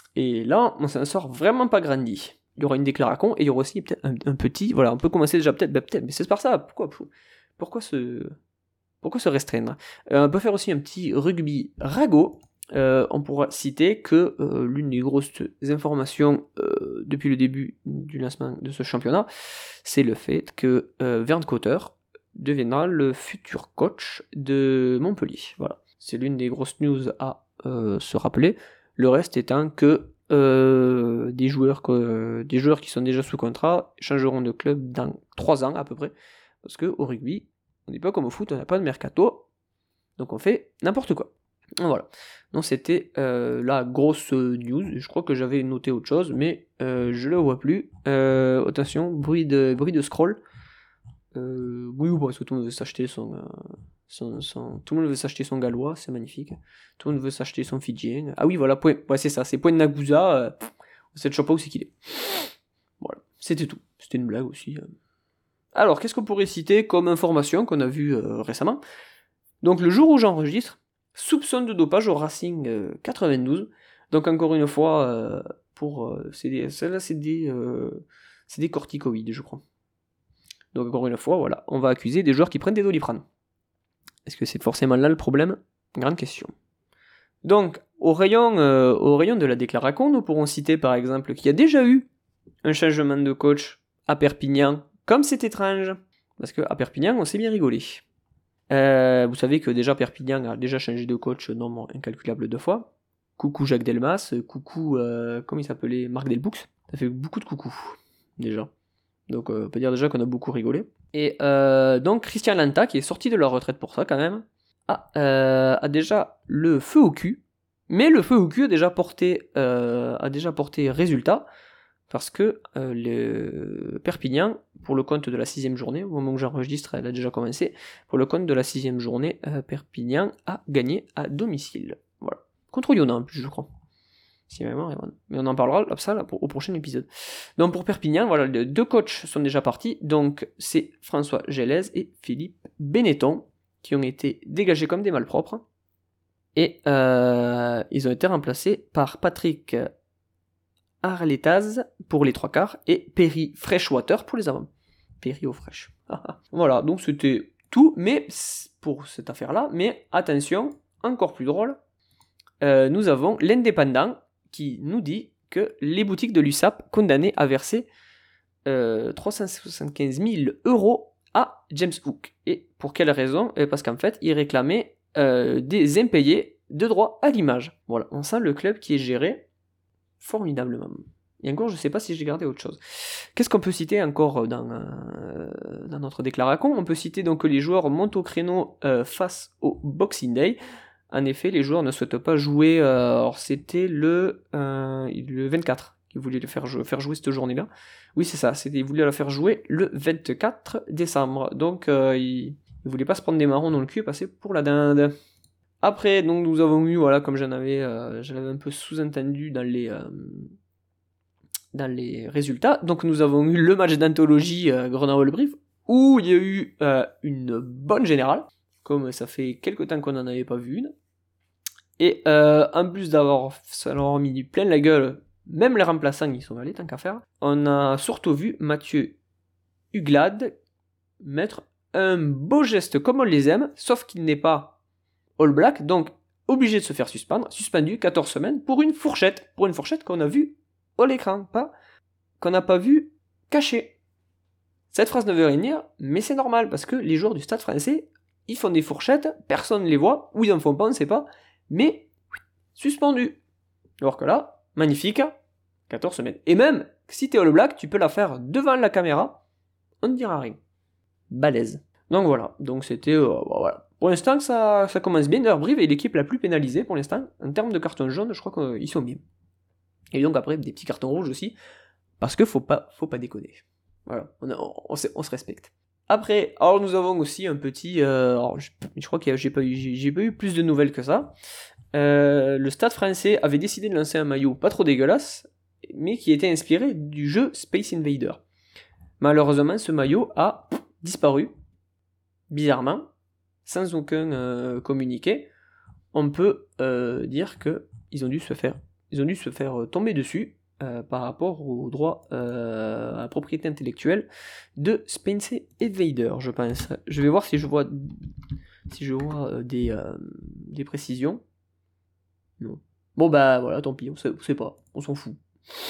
Et là, on s'en sort vraiment pas grandi. Il y aura une déclaration et il y aura aussi peut-être un, un petit... Voilà, on peut commencer déjà peut-être, bah peut-être, mais c'est par ça, pourquoi, pourquoi se... Pourquoi se restreindre? euh, On peut faire aussi un petit rugby ragot. Euh, on pourra citer que euh, l'une des grosses informations euh, depuis le début du lancement de ce championnat, c'est le fait que euh, Vern Cotter deviendra le futur coach de Montpellier. Voilà, c'est l'une des grosses news à euh, se rappeler. Le reste étant que euh, des joueurs que, euh, des joueurs qui sont déjà sous contrat changeront de club dans trois ans à peu près, parce que au rugby, on n'est pas comme au foot, on n'a pas de mercato, donc on fait n'importe quoi. Voilà, donc c'était euh, la grosse news. Je crois que j'avais noté autre chose, mais euh, je ne le vois plus. Euh, attention, bruit de, bruit de scroll. Euh, oui, parce que tout le monde veut s'acheter son, euh, son, son, tout le monde veut s'acheter son gallois, c'est magnifique. Tout le monde veut s'acheter son fidjien. Ah oui, voilà, point, ouais, c'est ça, c'est point de Nagusa. Euh, on sait toujours pas où c'est qu'il est. Voilà, c'était tout. C'était une blague aussi. Euh. Alors, qu'est-ce qu'on pourrait citer comme information qu'on a vu euh, récemment? Donc, le jour où j'enregistre, soupçon de dopage au Racing euh, quatre-vingt-douze. Donc, encore une fois, euh, pour euh, c'est des, celle-là, c'est des, euh, c'est des corticoïdes, je crois. Donc, encore une fois, voilà, on va accuser des joueurs qui prennent des Doliprane. Est-ce que c'est forcément là le problème? Grande question. Donc, au rayon, euh, au rayon de la déclaration, nous pourrons citer par exemple qu'il y a déjà eu un changement de coach à Perpignan. Comme c'est étrange, parce qu'à Perpignan, on s'est bien rigolé. Euh, vous savez que déjà Perpignan a déjà changé de coach nombre incalculable de fois. Coucou Jacques Delmas, coucou, euh, comment il s'appelait, Marc Delboux. Ça fait beaucoup de coucou, déjà. Donc euh, on peut dire déjà qu'on a beaucoup rigolé. Et euh, donc Christian Lanta, qui est sorti de la retraite pour ça quand même, a, euh, a déjà le feu au cul. Mais le feu au cul a déjà porté, euh, a déjà porté résultat. Parce que euh, le Perpignan, pour le compte de la sixième journée, au moment où j'enregistre, elle a déjà commencé, pour le compte de la sixième journée, euh, Perpignan a gagné à domicile. Voilà. Contre Yona en plus, je crois. Si ma mémoire est bonne. Mais on en parlera ça là, pour, au prochain épisode. Donc pour Perpignan, voilà, les deux coachs sont déjà partis. Donc c'est François Gélez et Philippe Benetton qui ont été dégagés comme des malpropres. Et euh, ils ont été remplacés par Patrick Arletaz pour les trois quarts et Perry Freshwater pour les avant. Perry au fraîche. Voilà, donc c'était tout, mais pour cette affaire-là. Mais attention, encore plus drôle, euh, nous avons l'Indépendant qui nous dit que les boutiques de l'U S A P condamnées à verser euh, trois cent soixante-quinze mille euros à James Hook. Et pour quelle raison? Parce qu'en fait, il réclamait euh, des impayés de droit à l'image. Voilà, on sent le club qui est géré formidablement. Et encore, je ne sais pas si j'ai gardé autre chose. Qu'est-ce qu'on peut citer encore dans, euh, dans notre déclaration? On peut citer donc que les joueurs montent au créneau euh, face au Boxing Day. En effet, les joueurs ne souhaitent pas jouer. Euh, alors, c'était le, euh, le vingt-quatre qu'ils voulaient le faire, jou- faire jouer cette journée-là. Oui, c'est ça. C'était, ils voulaient le faire jouer le vingt-quatre décembre. Donc, euh, ils ne voulaient pas se prendre des marrons dans le cul et passer pour la dinde. Après, donc, nous avons eu, voilà, comme j'en avais, euh, je l'avais un peu sous-entendu dans les, euh, dans les résultats. Donc, nous avons eu le match d'anthologie euh, Grenoble-Brive, où il y a eu euh, une bonne générale, comme ça fait quelques temps qu'on n'en avait pas vu une. Et euh, en plus d'avoir, ça leur a mis plein la gueule, même les remplaçants, ils sont allés, tant qu'à faire, on a surtout vu Mathieu Huglade mettre un beau geste comme on les aime, sauf qu'il n'est pas All Black, donc obligé de se faire suspendre, suspendu quatorze semaines pour une fourchette, pour une fourchette qu'on a vue à l'écran, pas qu'on n'a pas vu cachée. Cette phrase ne veut rien dire, mais c'est normal, parce que les joueurs du Stade français, ils font des fourchettes, personne ne les voit, ou ils en font pas, on ne sait pas, mais suspendu. Alors que là, magnifique, quatorze semaines. Et même, si t'es All Black, tu peux la faire devant la caméra, on ne dira rien. Balèze. Donc voilà, donc c'était... Euh, voilà. Pour l'instant, ça, ça commence bien. D'ailleurs, Brive est l'équipe la plus pénalisée pour l'instant. En termes de cartons jaunes, je crois qu'ils sont bien. Et donc après, des petits cartons rouges aussi, parce que faut pas, faut pas déconner. Voilà, on, a, on, on, se, on se respecte. Après, alors nous avons aussi un petit... Euh, alors, je, je crois que j'ai pas, eu, j'ai, j'ai pas eu plus de nouvelles que ça. Euh, le Stade français avait décidé de lancer un maillot pas trop dégueulasse, mais qui était inspiré du jeu Space Invader. Malheureusement, ce maillot a disparu, bizarrement, sans aucun euh, communiqué. On peut euh, dire qu'ils ont dû se faire ils ont dû se faire tomber dessus euh, par rapport au droit euh, à la propriété intellectuelle de Spencer Invader, je pense. Je vais voir si je vois, si je vois euh, des, euh, des précisions. Non. Bon bah voilà, tant pis, on sait, on sait pas, on s'en fout.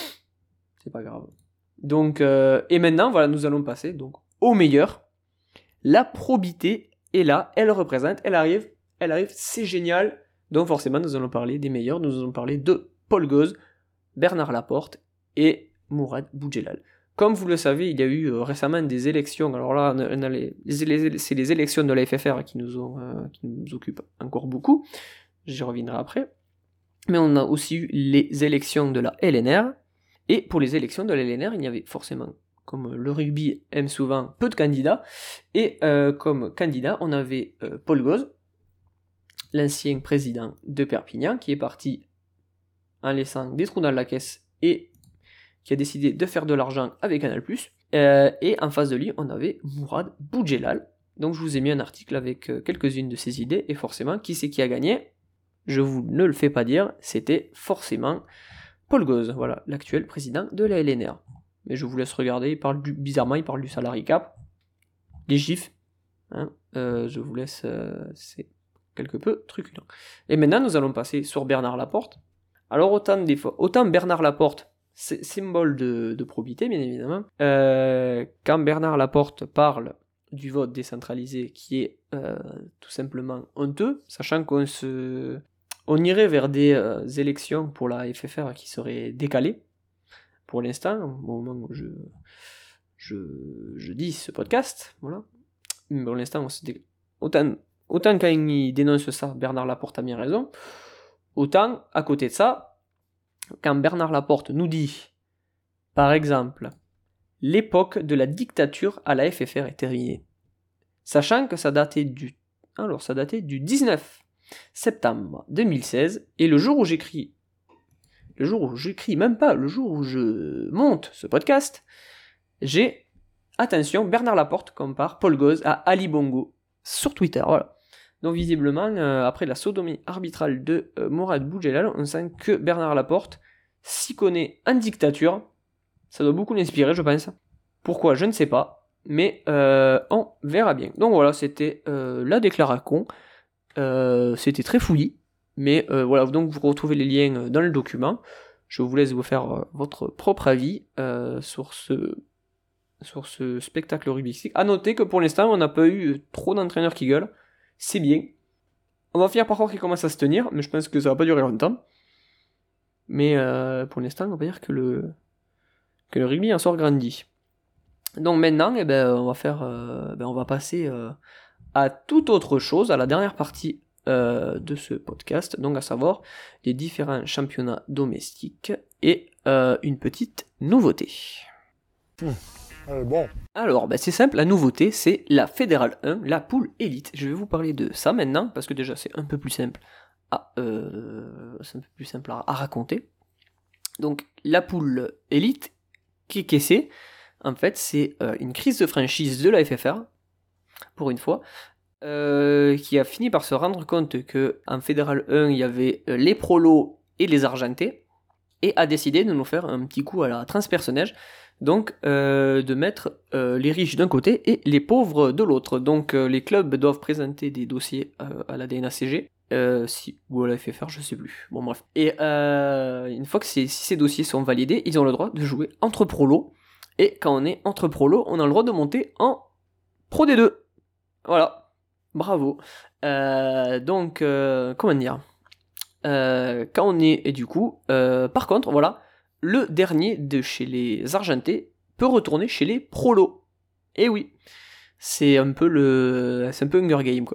C'est pas grave. Donc, euh, et maintenant, voilà, nous allons passer donc au meilleur. La probité est là, elle représente, elle arrive, elle arrive, c'est génial. Donc forcément, nous allons parler des meilleurs, nous allons parler de Paul Gauze, Bernard Laporte et Mourad Boudjelal. Comme vous le savez, il y a eu euh, récemment des élections, alors là, on a, on a les, les, les, c'est les élections de la F F R qui nous, ont, euh, qui nous occupent encore beaucoup, j'y reviendrai après. Mais on a aussi eu les élections de la L N R, et pour les élections de la L N R, il y avait forcément, comme le rugby aime souvent, peu de candidats, et euh, comme candidat, on avait euh, Paul Gauze, l'ancien président de Perpignan, qui est parti en laissant des trous dans la caisse, et qui a décidé de faire de l'argent avec Canal plus, euh, et en face de lui, on avait Mourad Boudjelal. Donc je vous ai mis un article avec euh, quelques-unes de ses idées, et forcément, qui c'est qui a gagné ? Je vous ne le fais pas dire, c'était forcément Paul Gauze, voilà, l'actuel président de la L N R. Mais je vous laisse regarder, il parle du, bizarrement, il parle du salary cap, les chiffres, hein, euh, je vous laisse, euh, c'est quelque peu truculent. Et maintenant, nous allons passer sur Bernard Laporte. Alors, autant, des fois, autant Bernard Laporte, c'est symbole de, de probité, bien évidemment, euh, quand Bernard Laporte parle du vote décentralisé, qui est euh, tout simplement honteux, sachant qu'on se... On irait vers des euh, élections pour la F F R qui seraient décalées, pour l'instant, au moment où je, je, je dis ce podcast, voilà. Mais pour l'instant, on se dé... autant, autant quand il dénonce ça, Bernard Laporte a bien raison, autant, à côté de ça, quand Bernard Laporte nous dit, par exemple, l'époque de la dictature à la F F R est terminée, sachant que ça datait du, alors ça datait du dix-neuf septembre deux mille seize, et le jour où j'écris, le jour où j'écris, même pas, le jour où je monte ce podcast, j'ai, attention, Bernard Laporte compare Paul Gauze à Ali Bongo sur Twitter, voilà. Donc visiblement, euh, après la sodomie arbitrale de euh, Mourad Boudjelal, on sent que Bernard Laporte s'y connaît en dictature, ça doit beaucoup l'inspirer, je pense. Pourquoi, je ne sais pas, mais euh, on verra bien. Donc voilà, c'était euh, la déclaration. Euh, c'était très fouillis, mais euh, voilà, donc vous retrouvez les liens dans le document. Je vous laisse vous faire euh, votre propre avis euh, sur ce sur ce spectacle rugbystique. A noter que pour l'instant, on n'a pas eu trop d'entraîneurs qui gueulent, c'est bien. On va finir par croire qu'ils commencent à se tenir, mais je pense que ça va pas durer longtemps. Mais euh, pour l'instant, on va dire que le que le rugby en sort grandi. Donc maintenant, eh ben, on va faire, euh, ben, on va passer euh, à toute autre chose, à la dernière partie euh, de ce podcast, donc à savoir les différents championnats domestiques et euh, une petite nouveauté. Mmh. Euh, bon. Alors, ben, c'est simple, la nouveauté, c'est la Fédérale un, la poule élite. Je vais vous parler de ça maintenant, parce que déjà c'est un peu plus simple à, euh, c'est un peu plus simple à, à raconter. Donc, la poule élite, qu'est-ce que c'est ? En fait, c'est euh, une crise de franchise de la F F R, pour une fois, euh, qui a fini par se rendre compte que en Fédéral un, il y avait euh, les prolos et les argentés, et a décidé de nous faire un petit coup à la transpersonnage, donc euh, de mettre euh, les riches d'un côté et les pauvres de l'autre. Donc euh, les clubs doivent présenter des dossiers euh, à la D N A C G, euh, si, ou à la F F R, je sais plus. Bon bref. Et euh, une fois que ces, si ces dossiers sont validés, ils ont le droit de jouer entre prolos. Et quand on est entre prolos, on a le droit de monter en Pro D deux. Voilà. Bravo. Euh, donc, euh, comment dire euh, quand on est, et du coup, euh, par contre, voilà, le dernier de chez les argentés peut retourner chez les prolos. Et oui, c'est un peu le, c'est un peu Hunger Game, quoi.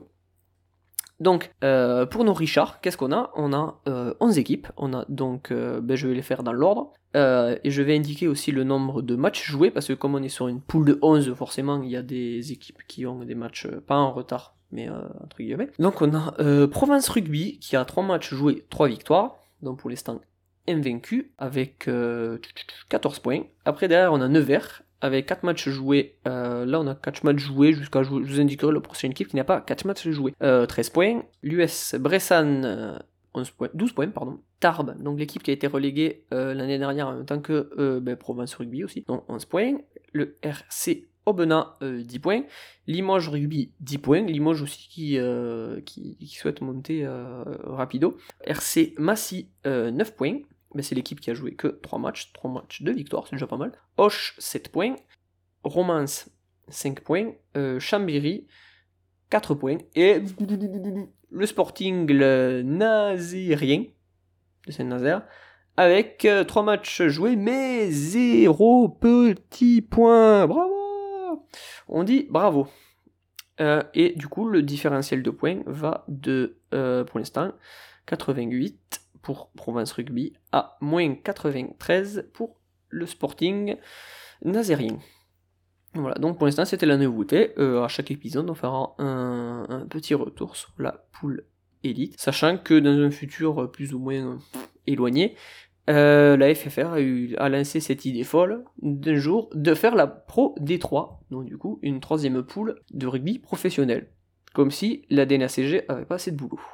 Donc, euh, pour nos Richards, qu'est-ce qu'on a ? On a euh, onze équipes, on a donc, euh, ben, je vais les faire dans l'ordre, euh, et je vais indiquer aussi le nombre de matchs joués, parce que comme on est sur une poule de onze, forcément, il y a des équipes qui ont des matchs, euh, pas en retard, mais euh, entre guillemets. Donc on a euh, Provence Rugby, qui a trois matchs joués, trois victoires, donc pour l'instant invaincu, avec euh, quatorze points. Après derrière on a Nevers, avec quatre matchs joués, euh, là on a quatre matchs joués, jusqu'à, je vous indiquerai la prochaine équipe qui n'a pas quatre matchs joués. Euh, treize points. L'U S Bressan, euh, onze points, douze points, pardon. Tarbes, donc l'équipe qui a été reléguée euh, l'année dernière en même temps que euh, ben, Provence Rugby aussi, donc onze points. Le R C Aubenas, euh, dix points. Limoges Rugby, dix points. Limoges aussi qui, euh, qui, qui souhaite monter euh, rapido. R C Massy, euh, neuf points. Ben, c'est l'équipe qui a joué que trois matchs, trois matchs de victoire, c'est déjà pas mal. Auch, sept points. Romance, cinq points. Euh, Chambéry, quatre points. Et le Sporting le Nazérien de Saint-Nazaire, avec euh, trois matchs joués, mais zéro petit point. Bravo! On dit bravo. Euh, et du coup, le différentiel de points va de, euh, pour l'instant, quatre-vingt-huit pour Provence Rugby à moins quatre-vingt-treize pour le Sporting Nazérien. Voilà, donc pour l'instant, c'était la nouveauté. Euh, à chaque épisode, on fera un, un petit retour sur la poule élite, sachant que dans un futur plus ou moins éloigné, Euh, la F F R a, eu, a lancé cette idée folle d'un jour de faire la Pro D trois, donc du coup une troisième poule de rugby professionnel, comme si la D N A C G avait pas assez de boulot.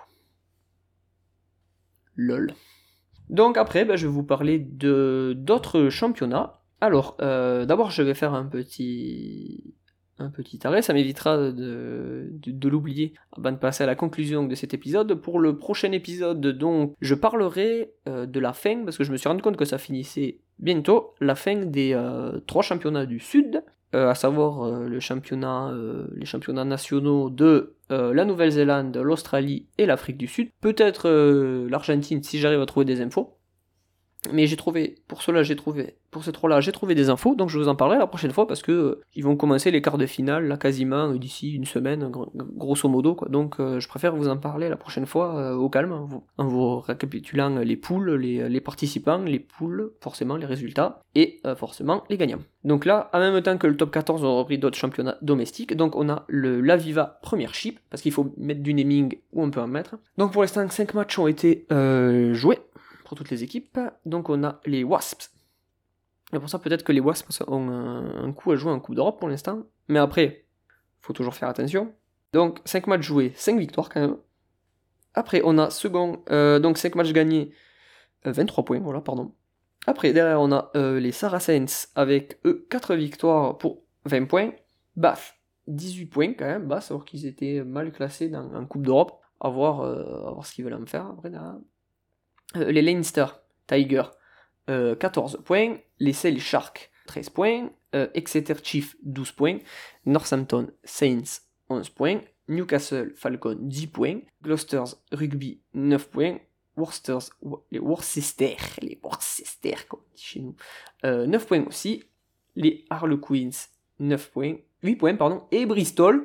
Lol. Donc après, bah, je vais vous parler de d'autres championnats. Alors, euh, d'abord je vais faire un petit un petit arrêt, ça m'évitera de, de, de l'oublier avant de passer à la conclusion de cet épisode. Pour le prochain épisode, donc, je parlerai euh, de la fin, parce que je me suis rendu compte que ça finissait bientôt, la fin des euh, trois championnats du Sud, euh, à savoir euh, le championnat, euh, les championnats nationaux de euh, la Nouvelle-Zélande, l'Australie et l'Afrique du Sud, peut-être euh, l'Argentine si j'arrive à trouver des infos. Mais j'ai trouvé, pour cela j'ai trouvé, pour ces trois-là j'ai trouvé des infos, donc je vous en parlerai la prochaine fois parce que euh, ils vont commencer les quarts de finale là quasiment euh, d'ici une semaine, gr- grosso modo quoi. Donc euh, je préfère vous en parler la prochaine fois euh, au calme, en vous, en vous récapitulant les poules, les, les participants, les poules, forcément les résultats et euh, forcément les gagnants. Donc là, en même temps que le top quatorze, on a repris d'autres championnats domestiques. Donc on a le l'Aviva Première Chip, parce qu'il faut mettre du naming où on peut en mettre. Donc pour l'instant, cinq matchs ont été euh, joués pour toutes les équipes. Donc on a les Wasps. Et pour ça, peut-être que les Wasps ont un, un coup à jouer en Coupe d'Europe pour l'instant. Mais après, faut toujours faire attention. Donc cinq matchs joués, cinq victoires quand même. Après, on a second, euh, donc cinq matchs gagnés, euh, vingt-trois points, voilà, pardon. Après, derrière, on a euh, les Saracens avec eux quatre victoires pour vingt points. Bath, dix-huit points quand même. Bath, alors qu'ils étaient mal classés dans, en Coupe d'Europe. À voir, euh, à voir ce qu'ils veulent en faire. Après, derrière. Euh, les Leinster Tiger, euh, quatorze points. Les Sale Sharks, treize points. Euh, Exeter Chiefs, douze points. Northampton Saints, onze points. Newcastle Falcons, dix points. Gloucester's Rugby, neuf points. Worcesters, les Worcester, les Worcester, comme on dit chez nous, euh, neuf points aussi. Les Harlequins, neuf points, huit points, pardon. Et Bristol,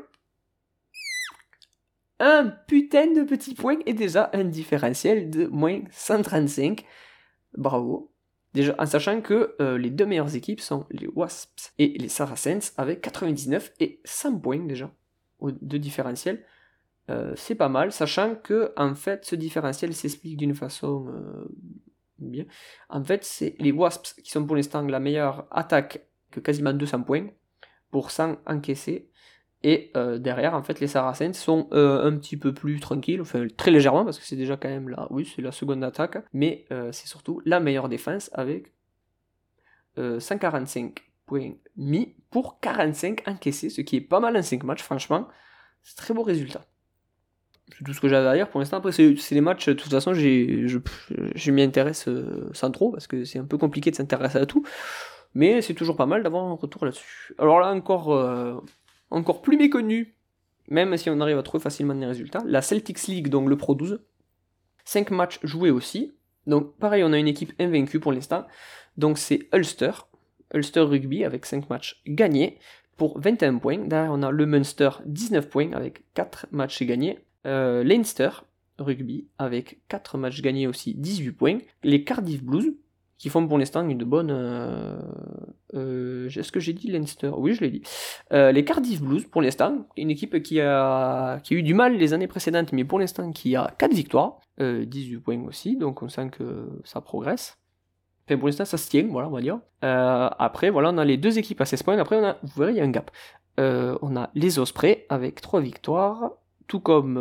un putain de petit point et déjà un différentiel de moins cent trente-cinq. Bravo. Déjà, en sachant que euh, les deux meilleures équipes sont les Wasps et les Saracens avec quatre-vingt-dix-neuf et cent points déjà de différentiel. Euh, c'est pas mal, sachant que en fait ce différentiel s'explique d'une façon euh, bien. En fait, c'est les Wasps qui sont pour l'instant la meilleure attaque, que quasiment deux cents points pour cent encaissés, et euh, derrière en fait les Saracens sont euh, un petit peu plus tranquilles, enfin très légèrement parce que c'est déjà quand même là, oui c'est la seconde attaque, mais euh, c'est surtout la meilleure défense avec euh, cent quarante-cinq points mis pour quarante-cinq encaissés, ce qui est pas mal en cinq matchs, franchement, c'est très beau résultat. C'est tout ce que j'avais à dire pour l'instant. Après, c'est, c'est les matchs, de toute façon, j'ai, je, je m'y intéresse euh, sans trop, parce que c'est un peu compliqué de s'intéresser à tout. Mais c'est toujours pas mal d'avoir un retour là-dessus. Alors là, encore, euh, encore plus méconnu, même si on arrive à trouver facilement des résultats, la Celtics League, donc le Pro douze. cinq matchs joués aussi. Donc pareil, on a une équipe invaincue pour l'instant. Donc c'est Ulster, Ulster Rugby, avec cinq matchs gagnés pour vingt et un points. Derrière, on a le Munster, dix-neuf points, avec quatre matchs gagnés. Euh, Leinster Rugby avec quatre matchs gagnés aussi, dix-huit points. Les Cardiff Blues qui font pour l'instant une bonne... Euh, euh, est-ce que j'ai dit Leinster ? Oui, je l'ai dit. Euh, les Cardiff Blues pour l'instant, une équipe qui a, qui a eu du mal les années précédentes, mais pour l'instant qui a quatre victoires, euh, dix-huit points aussi, donc on sent que ça progresse. Enfin, pour l'instant ça se tient, voilà on va dire. Euh, après voilà, on a les deux équipes à seize points, après on a, vous verrez il y a un gap. Euh, on a les Ospreys avec trois victoires, tout comme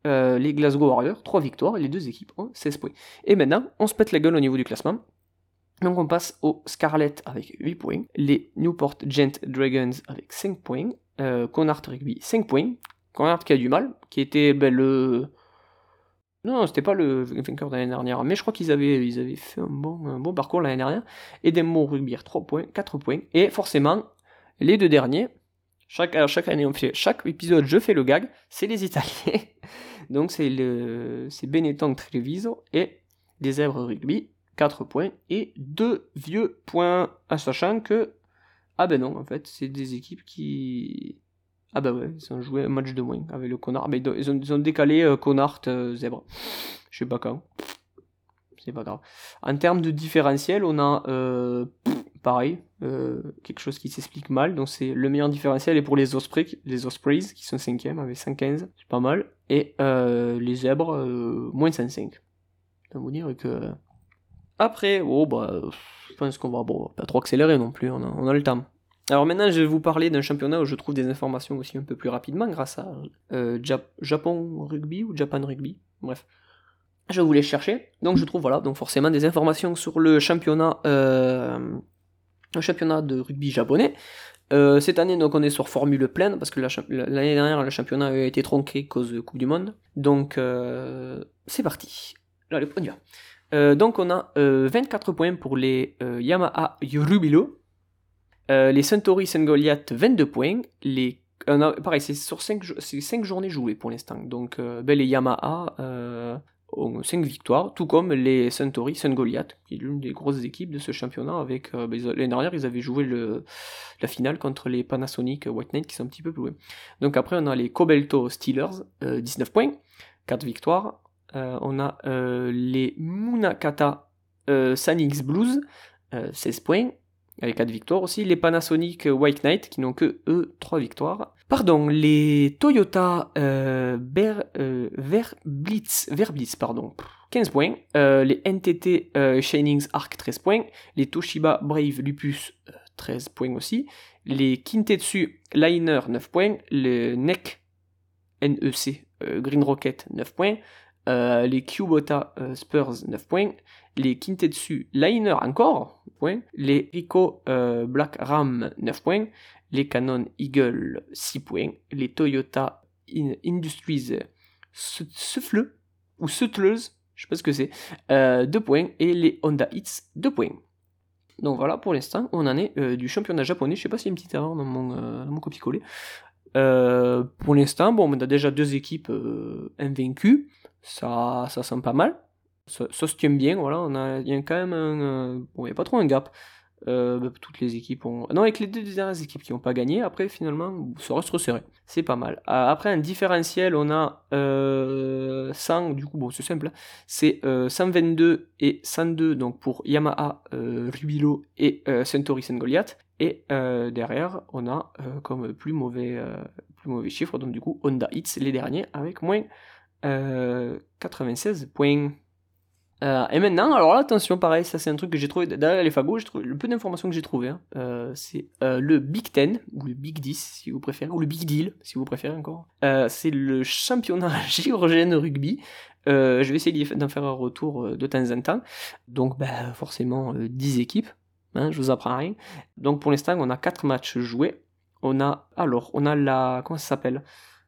euh, les Glasgow Warriors, trois victoires, et les deux équipes ont seize points. Et maintenant, on se pète la gueule au niveau du classement. Donc on passe aux Scarlets avec huit points, les Newport Gent Dragons avec cinq points, euh, Connacht Rugby cinq points, Connacht qui a du mal, qui était ben, le... Non, c'était pas le vainqueur de l'année dernière, mais je crois qu'ils avaient, ils avaient fait un bon, un bon parcours l'année dernière. Edinburgh Rugby trois points, quatre points, et forcément, les deux derniers, chaque, alors chaque année on fait, chaque épisode je fais le gag, c'est les Italiens. Donc c'est, le, c'est Benetton Treviso et les Zèbres Rugby, quatre points, et deux vieux points, en sachant que, ah ben non, en fait, c'est des équipes qui... Ah bah ouais, ils ont joué un match de moins avec le Connacht. Mais ils ont, ils ont décalé euh, Connacht euh, Zèbre. Je sais pas quand. C'est pas grave. En termes de différentiel, on a euh, pff, pareil, euh, quelque chose qui s'explique mal. Donc c'est le meilleur différentiel est pour les Ospreys, les Ospreys qui sont cinquième avec cent quinze, c'est pas mal. Et euh, les Zèbres, euh, moins cent cinq. Ça veut dire que... Après, oh bah, je pense qu'on va bon, pas trop accélérer non plus, on a, on a le temps. Alors maintenant, je vais vous parler d'un championnat où je trouve des informations aussi un peu plus rapidement grâce à euh, Jap- Japon Rugby ou Japan Rugby. Bref, je vous les chercher. Donc je trouve voilà, donc forcément des informations sur le championnat, euh, le championnat de rugby japonais. Euh, cette année, donc on est sur formule pleine parce que la, l'année dernière, le championnat a été tronqué à cause de Coupe du Monde. Donc euh, c'est parti. Allez, on y va. Euh, donc on a euh, vingt-quatre points pour les euh, Yamaha Jubilo. Euh, les Suntory Saint Goliath, vingt-deux points. Les, euh, non, pareil, c'est sur cinq journées jouées pour l'instant. Donc, euh, ben, les Yamaha euh, ont cinq victoires, tout comme les Suntory Saint Goliath, qui est l'une des grosses équipes de ce championnat. Avec euh, ben, l'année dernière, ils avaient joué le, la finale contre les Panasonic White Knight, qui sont un petit peu plus loin. Donc, après, on a les Kobelto Steelers, euh, dix-neuf points, quatre victoires. Euh, on a euh, les Munakata euh, Sanix Blues, euh, seize points. Avec quatre victoires aussi, les Panasonic White Knight qui n'ont que eux trois victoires. Pardon, les Toyota euh, Ber, euh, Verblitz, Verblitz, pardon, quinze points. Euh, les N T T euh, Shinings Arc treize points. Les Toshiba Brave Lupus euh, treize points aussi. Les Kintetsu Liner neuf points. Le N E C, N E C euh, Green Rocket neuf points. Euh, les Kubota euh, Spurs neuf points. Les Kintetsu Liner encore points, les Ricoh euh, Black Ram neuf points, les Canon Eagle six points, les Toyota In- Industries Souffle ou Suttleuse, je sais pas ce que c'est, euh, deux points, et les Honda Hits deux points. Donc voilà, pour l'instant, on en est euh, du championnat japonais. Je sais pas s'il y a une petite erreur dans mon, euh, dans mon copier-coller. Euh, pour l'instant, bon, on a déjà deux équipes euh, invaincues, ça, ça sent pas mal. Ça, ça se tient bien, voilà, on a, il y a quand même un... Euh, bon, il n'y a pas trop un gap. Euh, bah, toutes les équipes ont... Non, avec les deux dernières équipes qui n'ont pas gagné, après, finalement, ça reste resserré. C'est pas mal. Euh, après, un différentiel, on a euh, cent, du coup, bon, c'est simple, c'est euh, cent vingt-deux et cent deux, donc pour Yamaha, euh, Rubilo et euh, Suntory Saint Goliath. Et euh, derrière, on a euh, comme plus mauvais, euh, plus mauvais chiffre, donc du coup, Honda Hits, les derniers, avec moins euh, quatre-vingt-seize points. Euh, et maintenant, alors là, attention, pareil, ça c'est un truc que j'ai trouvé derrière les fagots, j'ai trouvé le peu d'informations que j'ai trouvé, hein, euh, c'est euh, le Big Ten, ou le Big dix si vous préférez, ou le Big Deal si vous préférez encore. Euh, c'est le championnat géorgien de rugby. Euh, je vais essayer d'en faire un retour de temps en temps. Donc, bah, forcément, euh, dix équipes, hein, je vous apprends rien. Donc, pour l'instant, on a quatre matchs joués. On a, alors, on a la, comment ça s'appelle ?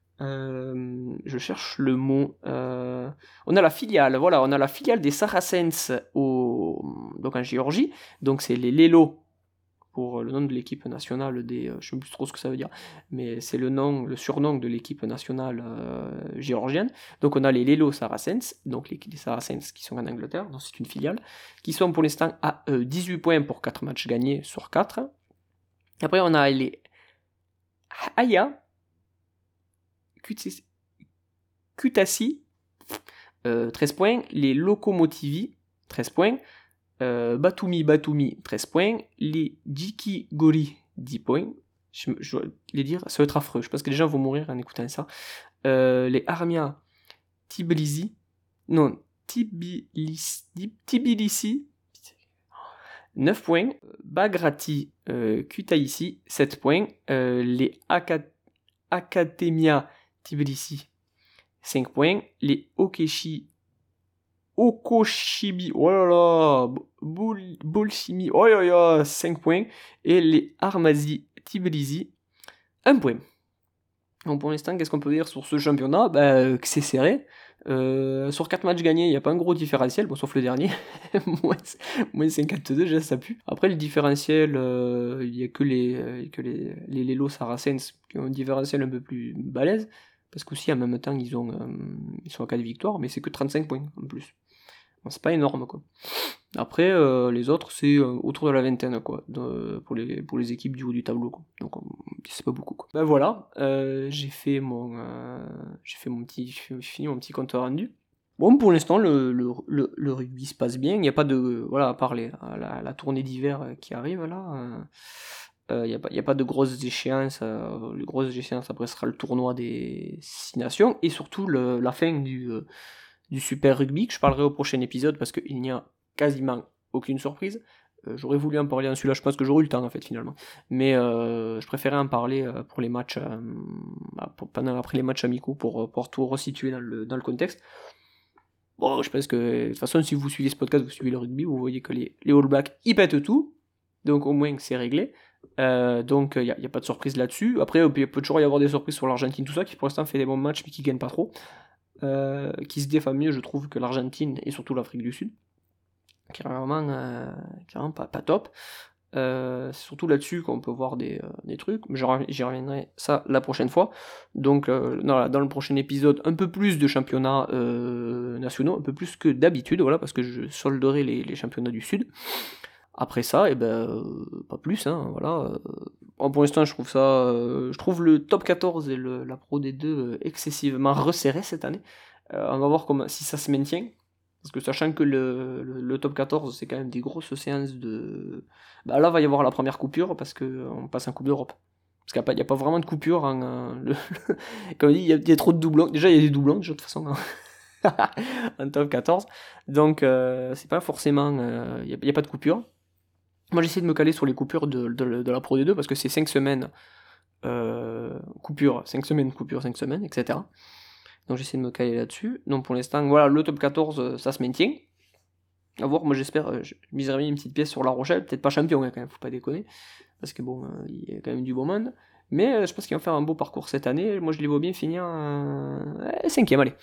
Euh, je cherche le mot. Euh, on a la filiale, voilà, on a la filiale des Saracens au, donc en Géorgie. Donc c'est les Lelo pour le nom de l'équipe nationale des. Je ne sais plus trop ce que ça veut dire, mais c'est le nom, le surnom de l'équipe nationale euh, géorgienne. Donc on a les Lelo Saracens, donc les, les Saracens qui sont en Angleterre, donc c'est une filiale, qui sont pour l'instant à euh, dix-huit points pour quatre matchs gagnés sur quatre. Après on a les Haya Kutasi, euh, treize points. Les Lokomotivi, treize points. Euh, Batumi Batumi, treize points. Les Jiki Gori, dix points. Je, je dois les dire, ça va être affreux. Je pense que les gens vont mourir en écoutant ça. Euh, les Armia Tbilisi, non, Tbilisi, Tbilisi, neuf points. Bagrati euh, Kutaisi, sept points. Euh, les Aka- Academia Tbilisi, cinq points. Les Okeshi, Okoshibi, oh là là, Bol- Bolshimi, oh là là, cinq points. Et les Armazi Tbilisi, un point. Donc pour l'instant, qu'est-ce qu'on peut dire sur ce championnat? Bah, que c'est serré. Euh, sur quatre matchs gagnés, il n'y a pas un gros différentiel, bon, sauf le dernier. moins, moins cinquante-deux, déjà ça pue. Après, le différentiel, euh, il n'y a que les, euh, que les, les Lelo Saracens qui ont un différentiel un peu plus balèze. Parce qu'aussi, en même temps, ils, ont, euh, ils sont à quatre victoires, mais c'est que trente-cinq points en plus. Bon, c'est pas énorme, quoi. Après, euh, les autres, c'est euh, autour de la vingtaine, quoi, de, pour, les, pour les équipes du haut du tableau, quoi. Donc, c'est pas beaucoup, quoi. Ben voilà, euh, j'ai fait mon, euh, j'ai fait mon petit, j'ai fini mon petit compte rendu. Bon, pour l'instant, le, le, le, le rugby se passe bien. Il n'y a pas de, voilà, à part les, la, la tournée d'hiver qui arrive là. Il euh, n'y a, a pas de grosses échéances. Euh, les grosses échéances, après, ce sera le tournoi des Six Nations et surtout le, la fin du, euh, du Super Rugby que je parlerai au prochain épisode parce qu'il n'y a quasiment aucune surprise. Euh, j'aurais voulu en parler en celui-là, je pense que j'aurais eu le temps en fait finalement. Mais euh, je préférais en parler euh, pour les matchs, euh, pour, pendant après les matchs amicaux pour, pour tout resituer dans le, dans le contexte. Bon, je pense que de toute façon, si vous suivez ce podcast, vous suivez le rugby, vous voyez que les, les All Blacks ils pètent tout. Donc au moins c'est réglé. Euh, donc il n'y a, a pas de surprise là-dessus. Après, il peut toujours y avoir des surprises sur l'Argentine, tout ça, qui pour l'instant fait des bons matchs mais qui gagne pas trop. Euh, qui se défend mieux, je trouve, que l'Argentine et surtout l'Afrique du Sud. Qui est vraiment, euh, qui est vraiment pas, pas top. Euh, c'est surtout là-dessus qu'on peut voir des, euh, des trucs, mais j'y reviendrai ça la prochaine fois. Donc euh, dans, dans le prochain épisode, un peu plus de championnats euh, nationaux, un peu plus que d'habitude, voilà, parce que je solderai les, les championnats du Sud. Après ça, et eh ben euh, pas plus, hein, voilà. Bon, pour l'instant, je trouve ça, euh, je trouve le top quatorze et le, la Pro D deux excessivement resserré cette année. Euh, on va voir comment, si ça se maintient. Parce que sachant que le, le, le top quatorze, c'est quand même des grosses séances de... Bah là, va y avoir la première coupure, parce qu'on passe en Coupe d'Europe. Parce qu'il n'y a, a pas vraiment de coupure. Hein, euh, le, comme on dit, il y, a, il y a trop de doublons. Déjà, il y a des doublons, de toute façon, hein. En top quatorze. Donc, euh, c'est pas forcément... Il euh, n'y a, a pas de coupure. Moi, j'essaie de me caler sur les coupures de, de, de la Pro D deux, parce que c'est cinq semaines euh, coupure, cinq semaines coupure, cinq semaines, et cetera. Donc j'essaie de me caler là-dessus. Donc pour l'instant, voilà, le top quatorze, ça se maintient. À voir, moi j'espère, je miserais bien une petite pièce sur La Rochelle, peut-être pas champion hein, quand même, faut pas déconner. Parce que bon, euh, il y a quand même du beau monde. Mais euh, je pense qu'ils vont faire un beau parcours cette année. Moi je les vois bien finir euh, cinquième, allez.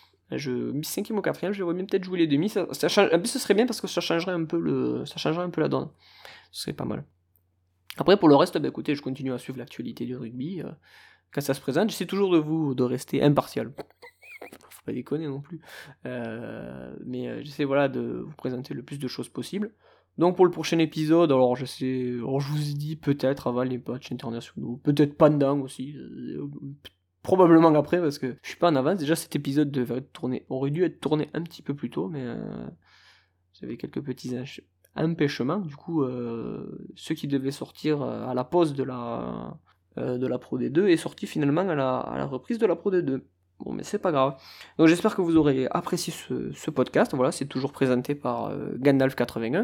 Je, cinquième ou quatrième, je les vois bien peut-être jouer les demi. Ça, ça change, en plus ce serait bien parce que ça changerait un peu, le, ça changerait un peu la donne. Ce serait pas mal. Après pour le reste, bah, écoutez, je continue à suivre l'actualité du rugby. Euh, Quand ça se présente, j'essaie toujours de vous de rester impartial. Faut pas déconner non plus. Euh, mais euh, j'essaie voilà, de vous présenter le plus de choses possible. Donc pour le prochain épisode, alors je sais, alors je vous ai dit peut-être avant les matchs internationaux, peut-être pendant aussi, euh, probablement après parce que je suis pas en avance. Déjà cet épisode devait être tourné, aurait dû être tourné un petit peu plus tôt, mais euh, j'avais quelques petits empêchements. Du coup, euh, ceux qui devaient sortir à la pause de la de la Pro D deux est sorti finalement à la, à la reprise de la Pro D deux. Bon, mais c'est pas grave. Donc j'espère que vous aurez apprécié ce, ce podcast. Voilà, c'est toujours présenté par euh, Gandalf quatre-vingt-un,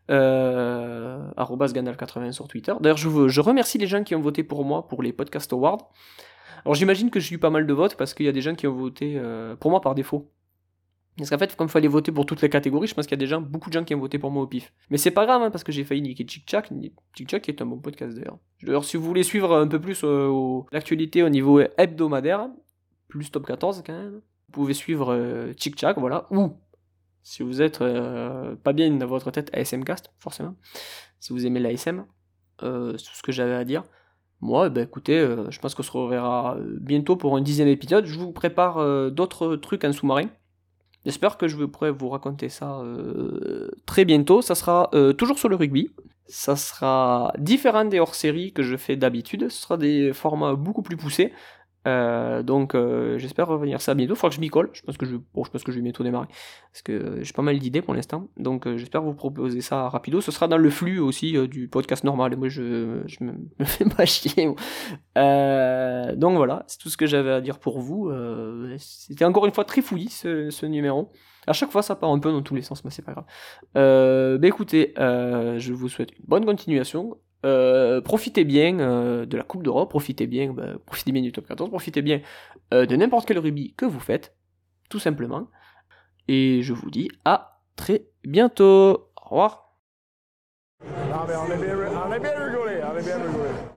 euh, arobase Gandalf quatre-vingt-un sur Twitter. D'ailleurs, je, veux, je remercie les gens qui ont voté pour moi pour les Podcast Awards. Alors j'imagine que j'ai eu pas mal de votes parce qu'il y a des gens qui ont voté euh, pour moi par défaut. Parce qu'en fait, comme il fallait voter pour toutes les catégories, je pense qu'il y a des gens, beaucoup de gens qui ont voté pour moi au pif. Mais c'est pas grave, hein, parce que j'ai failli niquer Chic Chac. Chic Chac est un bon podcast d'ailleurs. D'ailleurs, si vous voulez suivre un peu plus euh, au, l'actualité au niveau hebdomadaire, plus top quatorze quand même, vous pouvez suivre euh, Chic Chac, voilà. Ou, si vous êtes euh, pas bien dans votre tête, A S M Cast, forcément. Si vous aimez l'A S M, euh, c'est tout ce que j'avais à dire. Moi, ben écoutez, euh, je pense qu'on se reverra bientôt pour un dixième épisode. Je vous prépare euh, d'autres trucs en sous-marin. J'espère que je pourrai vous raconter ça euh, très bientôt. Ça sera euh, toujours sur le rugby. Ça sera différent des hors-séries que je fais d'habitude. Ce sera des formats beaucoup plus poussés. Euh, donc euh, j'espère revenir ça bientôt. Il faudra que je m'y colle. Je pense que je, bon, je pense que je vais bientôt démarrer. Parce que euh, j'ai pas mal d'idées pour l'instant. Donc euh, j'espère vous proposer ça rapido. Ce sera dans le flux aussi euh, du podcast normal. Et moi je, je me, me fais pas chier. Euh, donc voilà, c'est tout ce que j'avais à dire pour vous. Euh, c'était encore une fois très fouillis ce, ce numéro. À chaque fois ça part un peu dans tous les sens, mais c'est pas grave. Euh, bah écoutez, euh, je vous souhaite une bonne continuation. Euh, profitez bien euh, de la Coupe d'Europe, profitez bien, bah, profitez bien du top quatorze, profitez bien euh, de n'importe quel rugby que vous faites, tout simplement. Et je vous dis à très bientôt. Au revoir. Non, mais on est bien, on est bien rigolé, on est bien rigolé.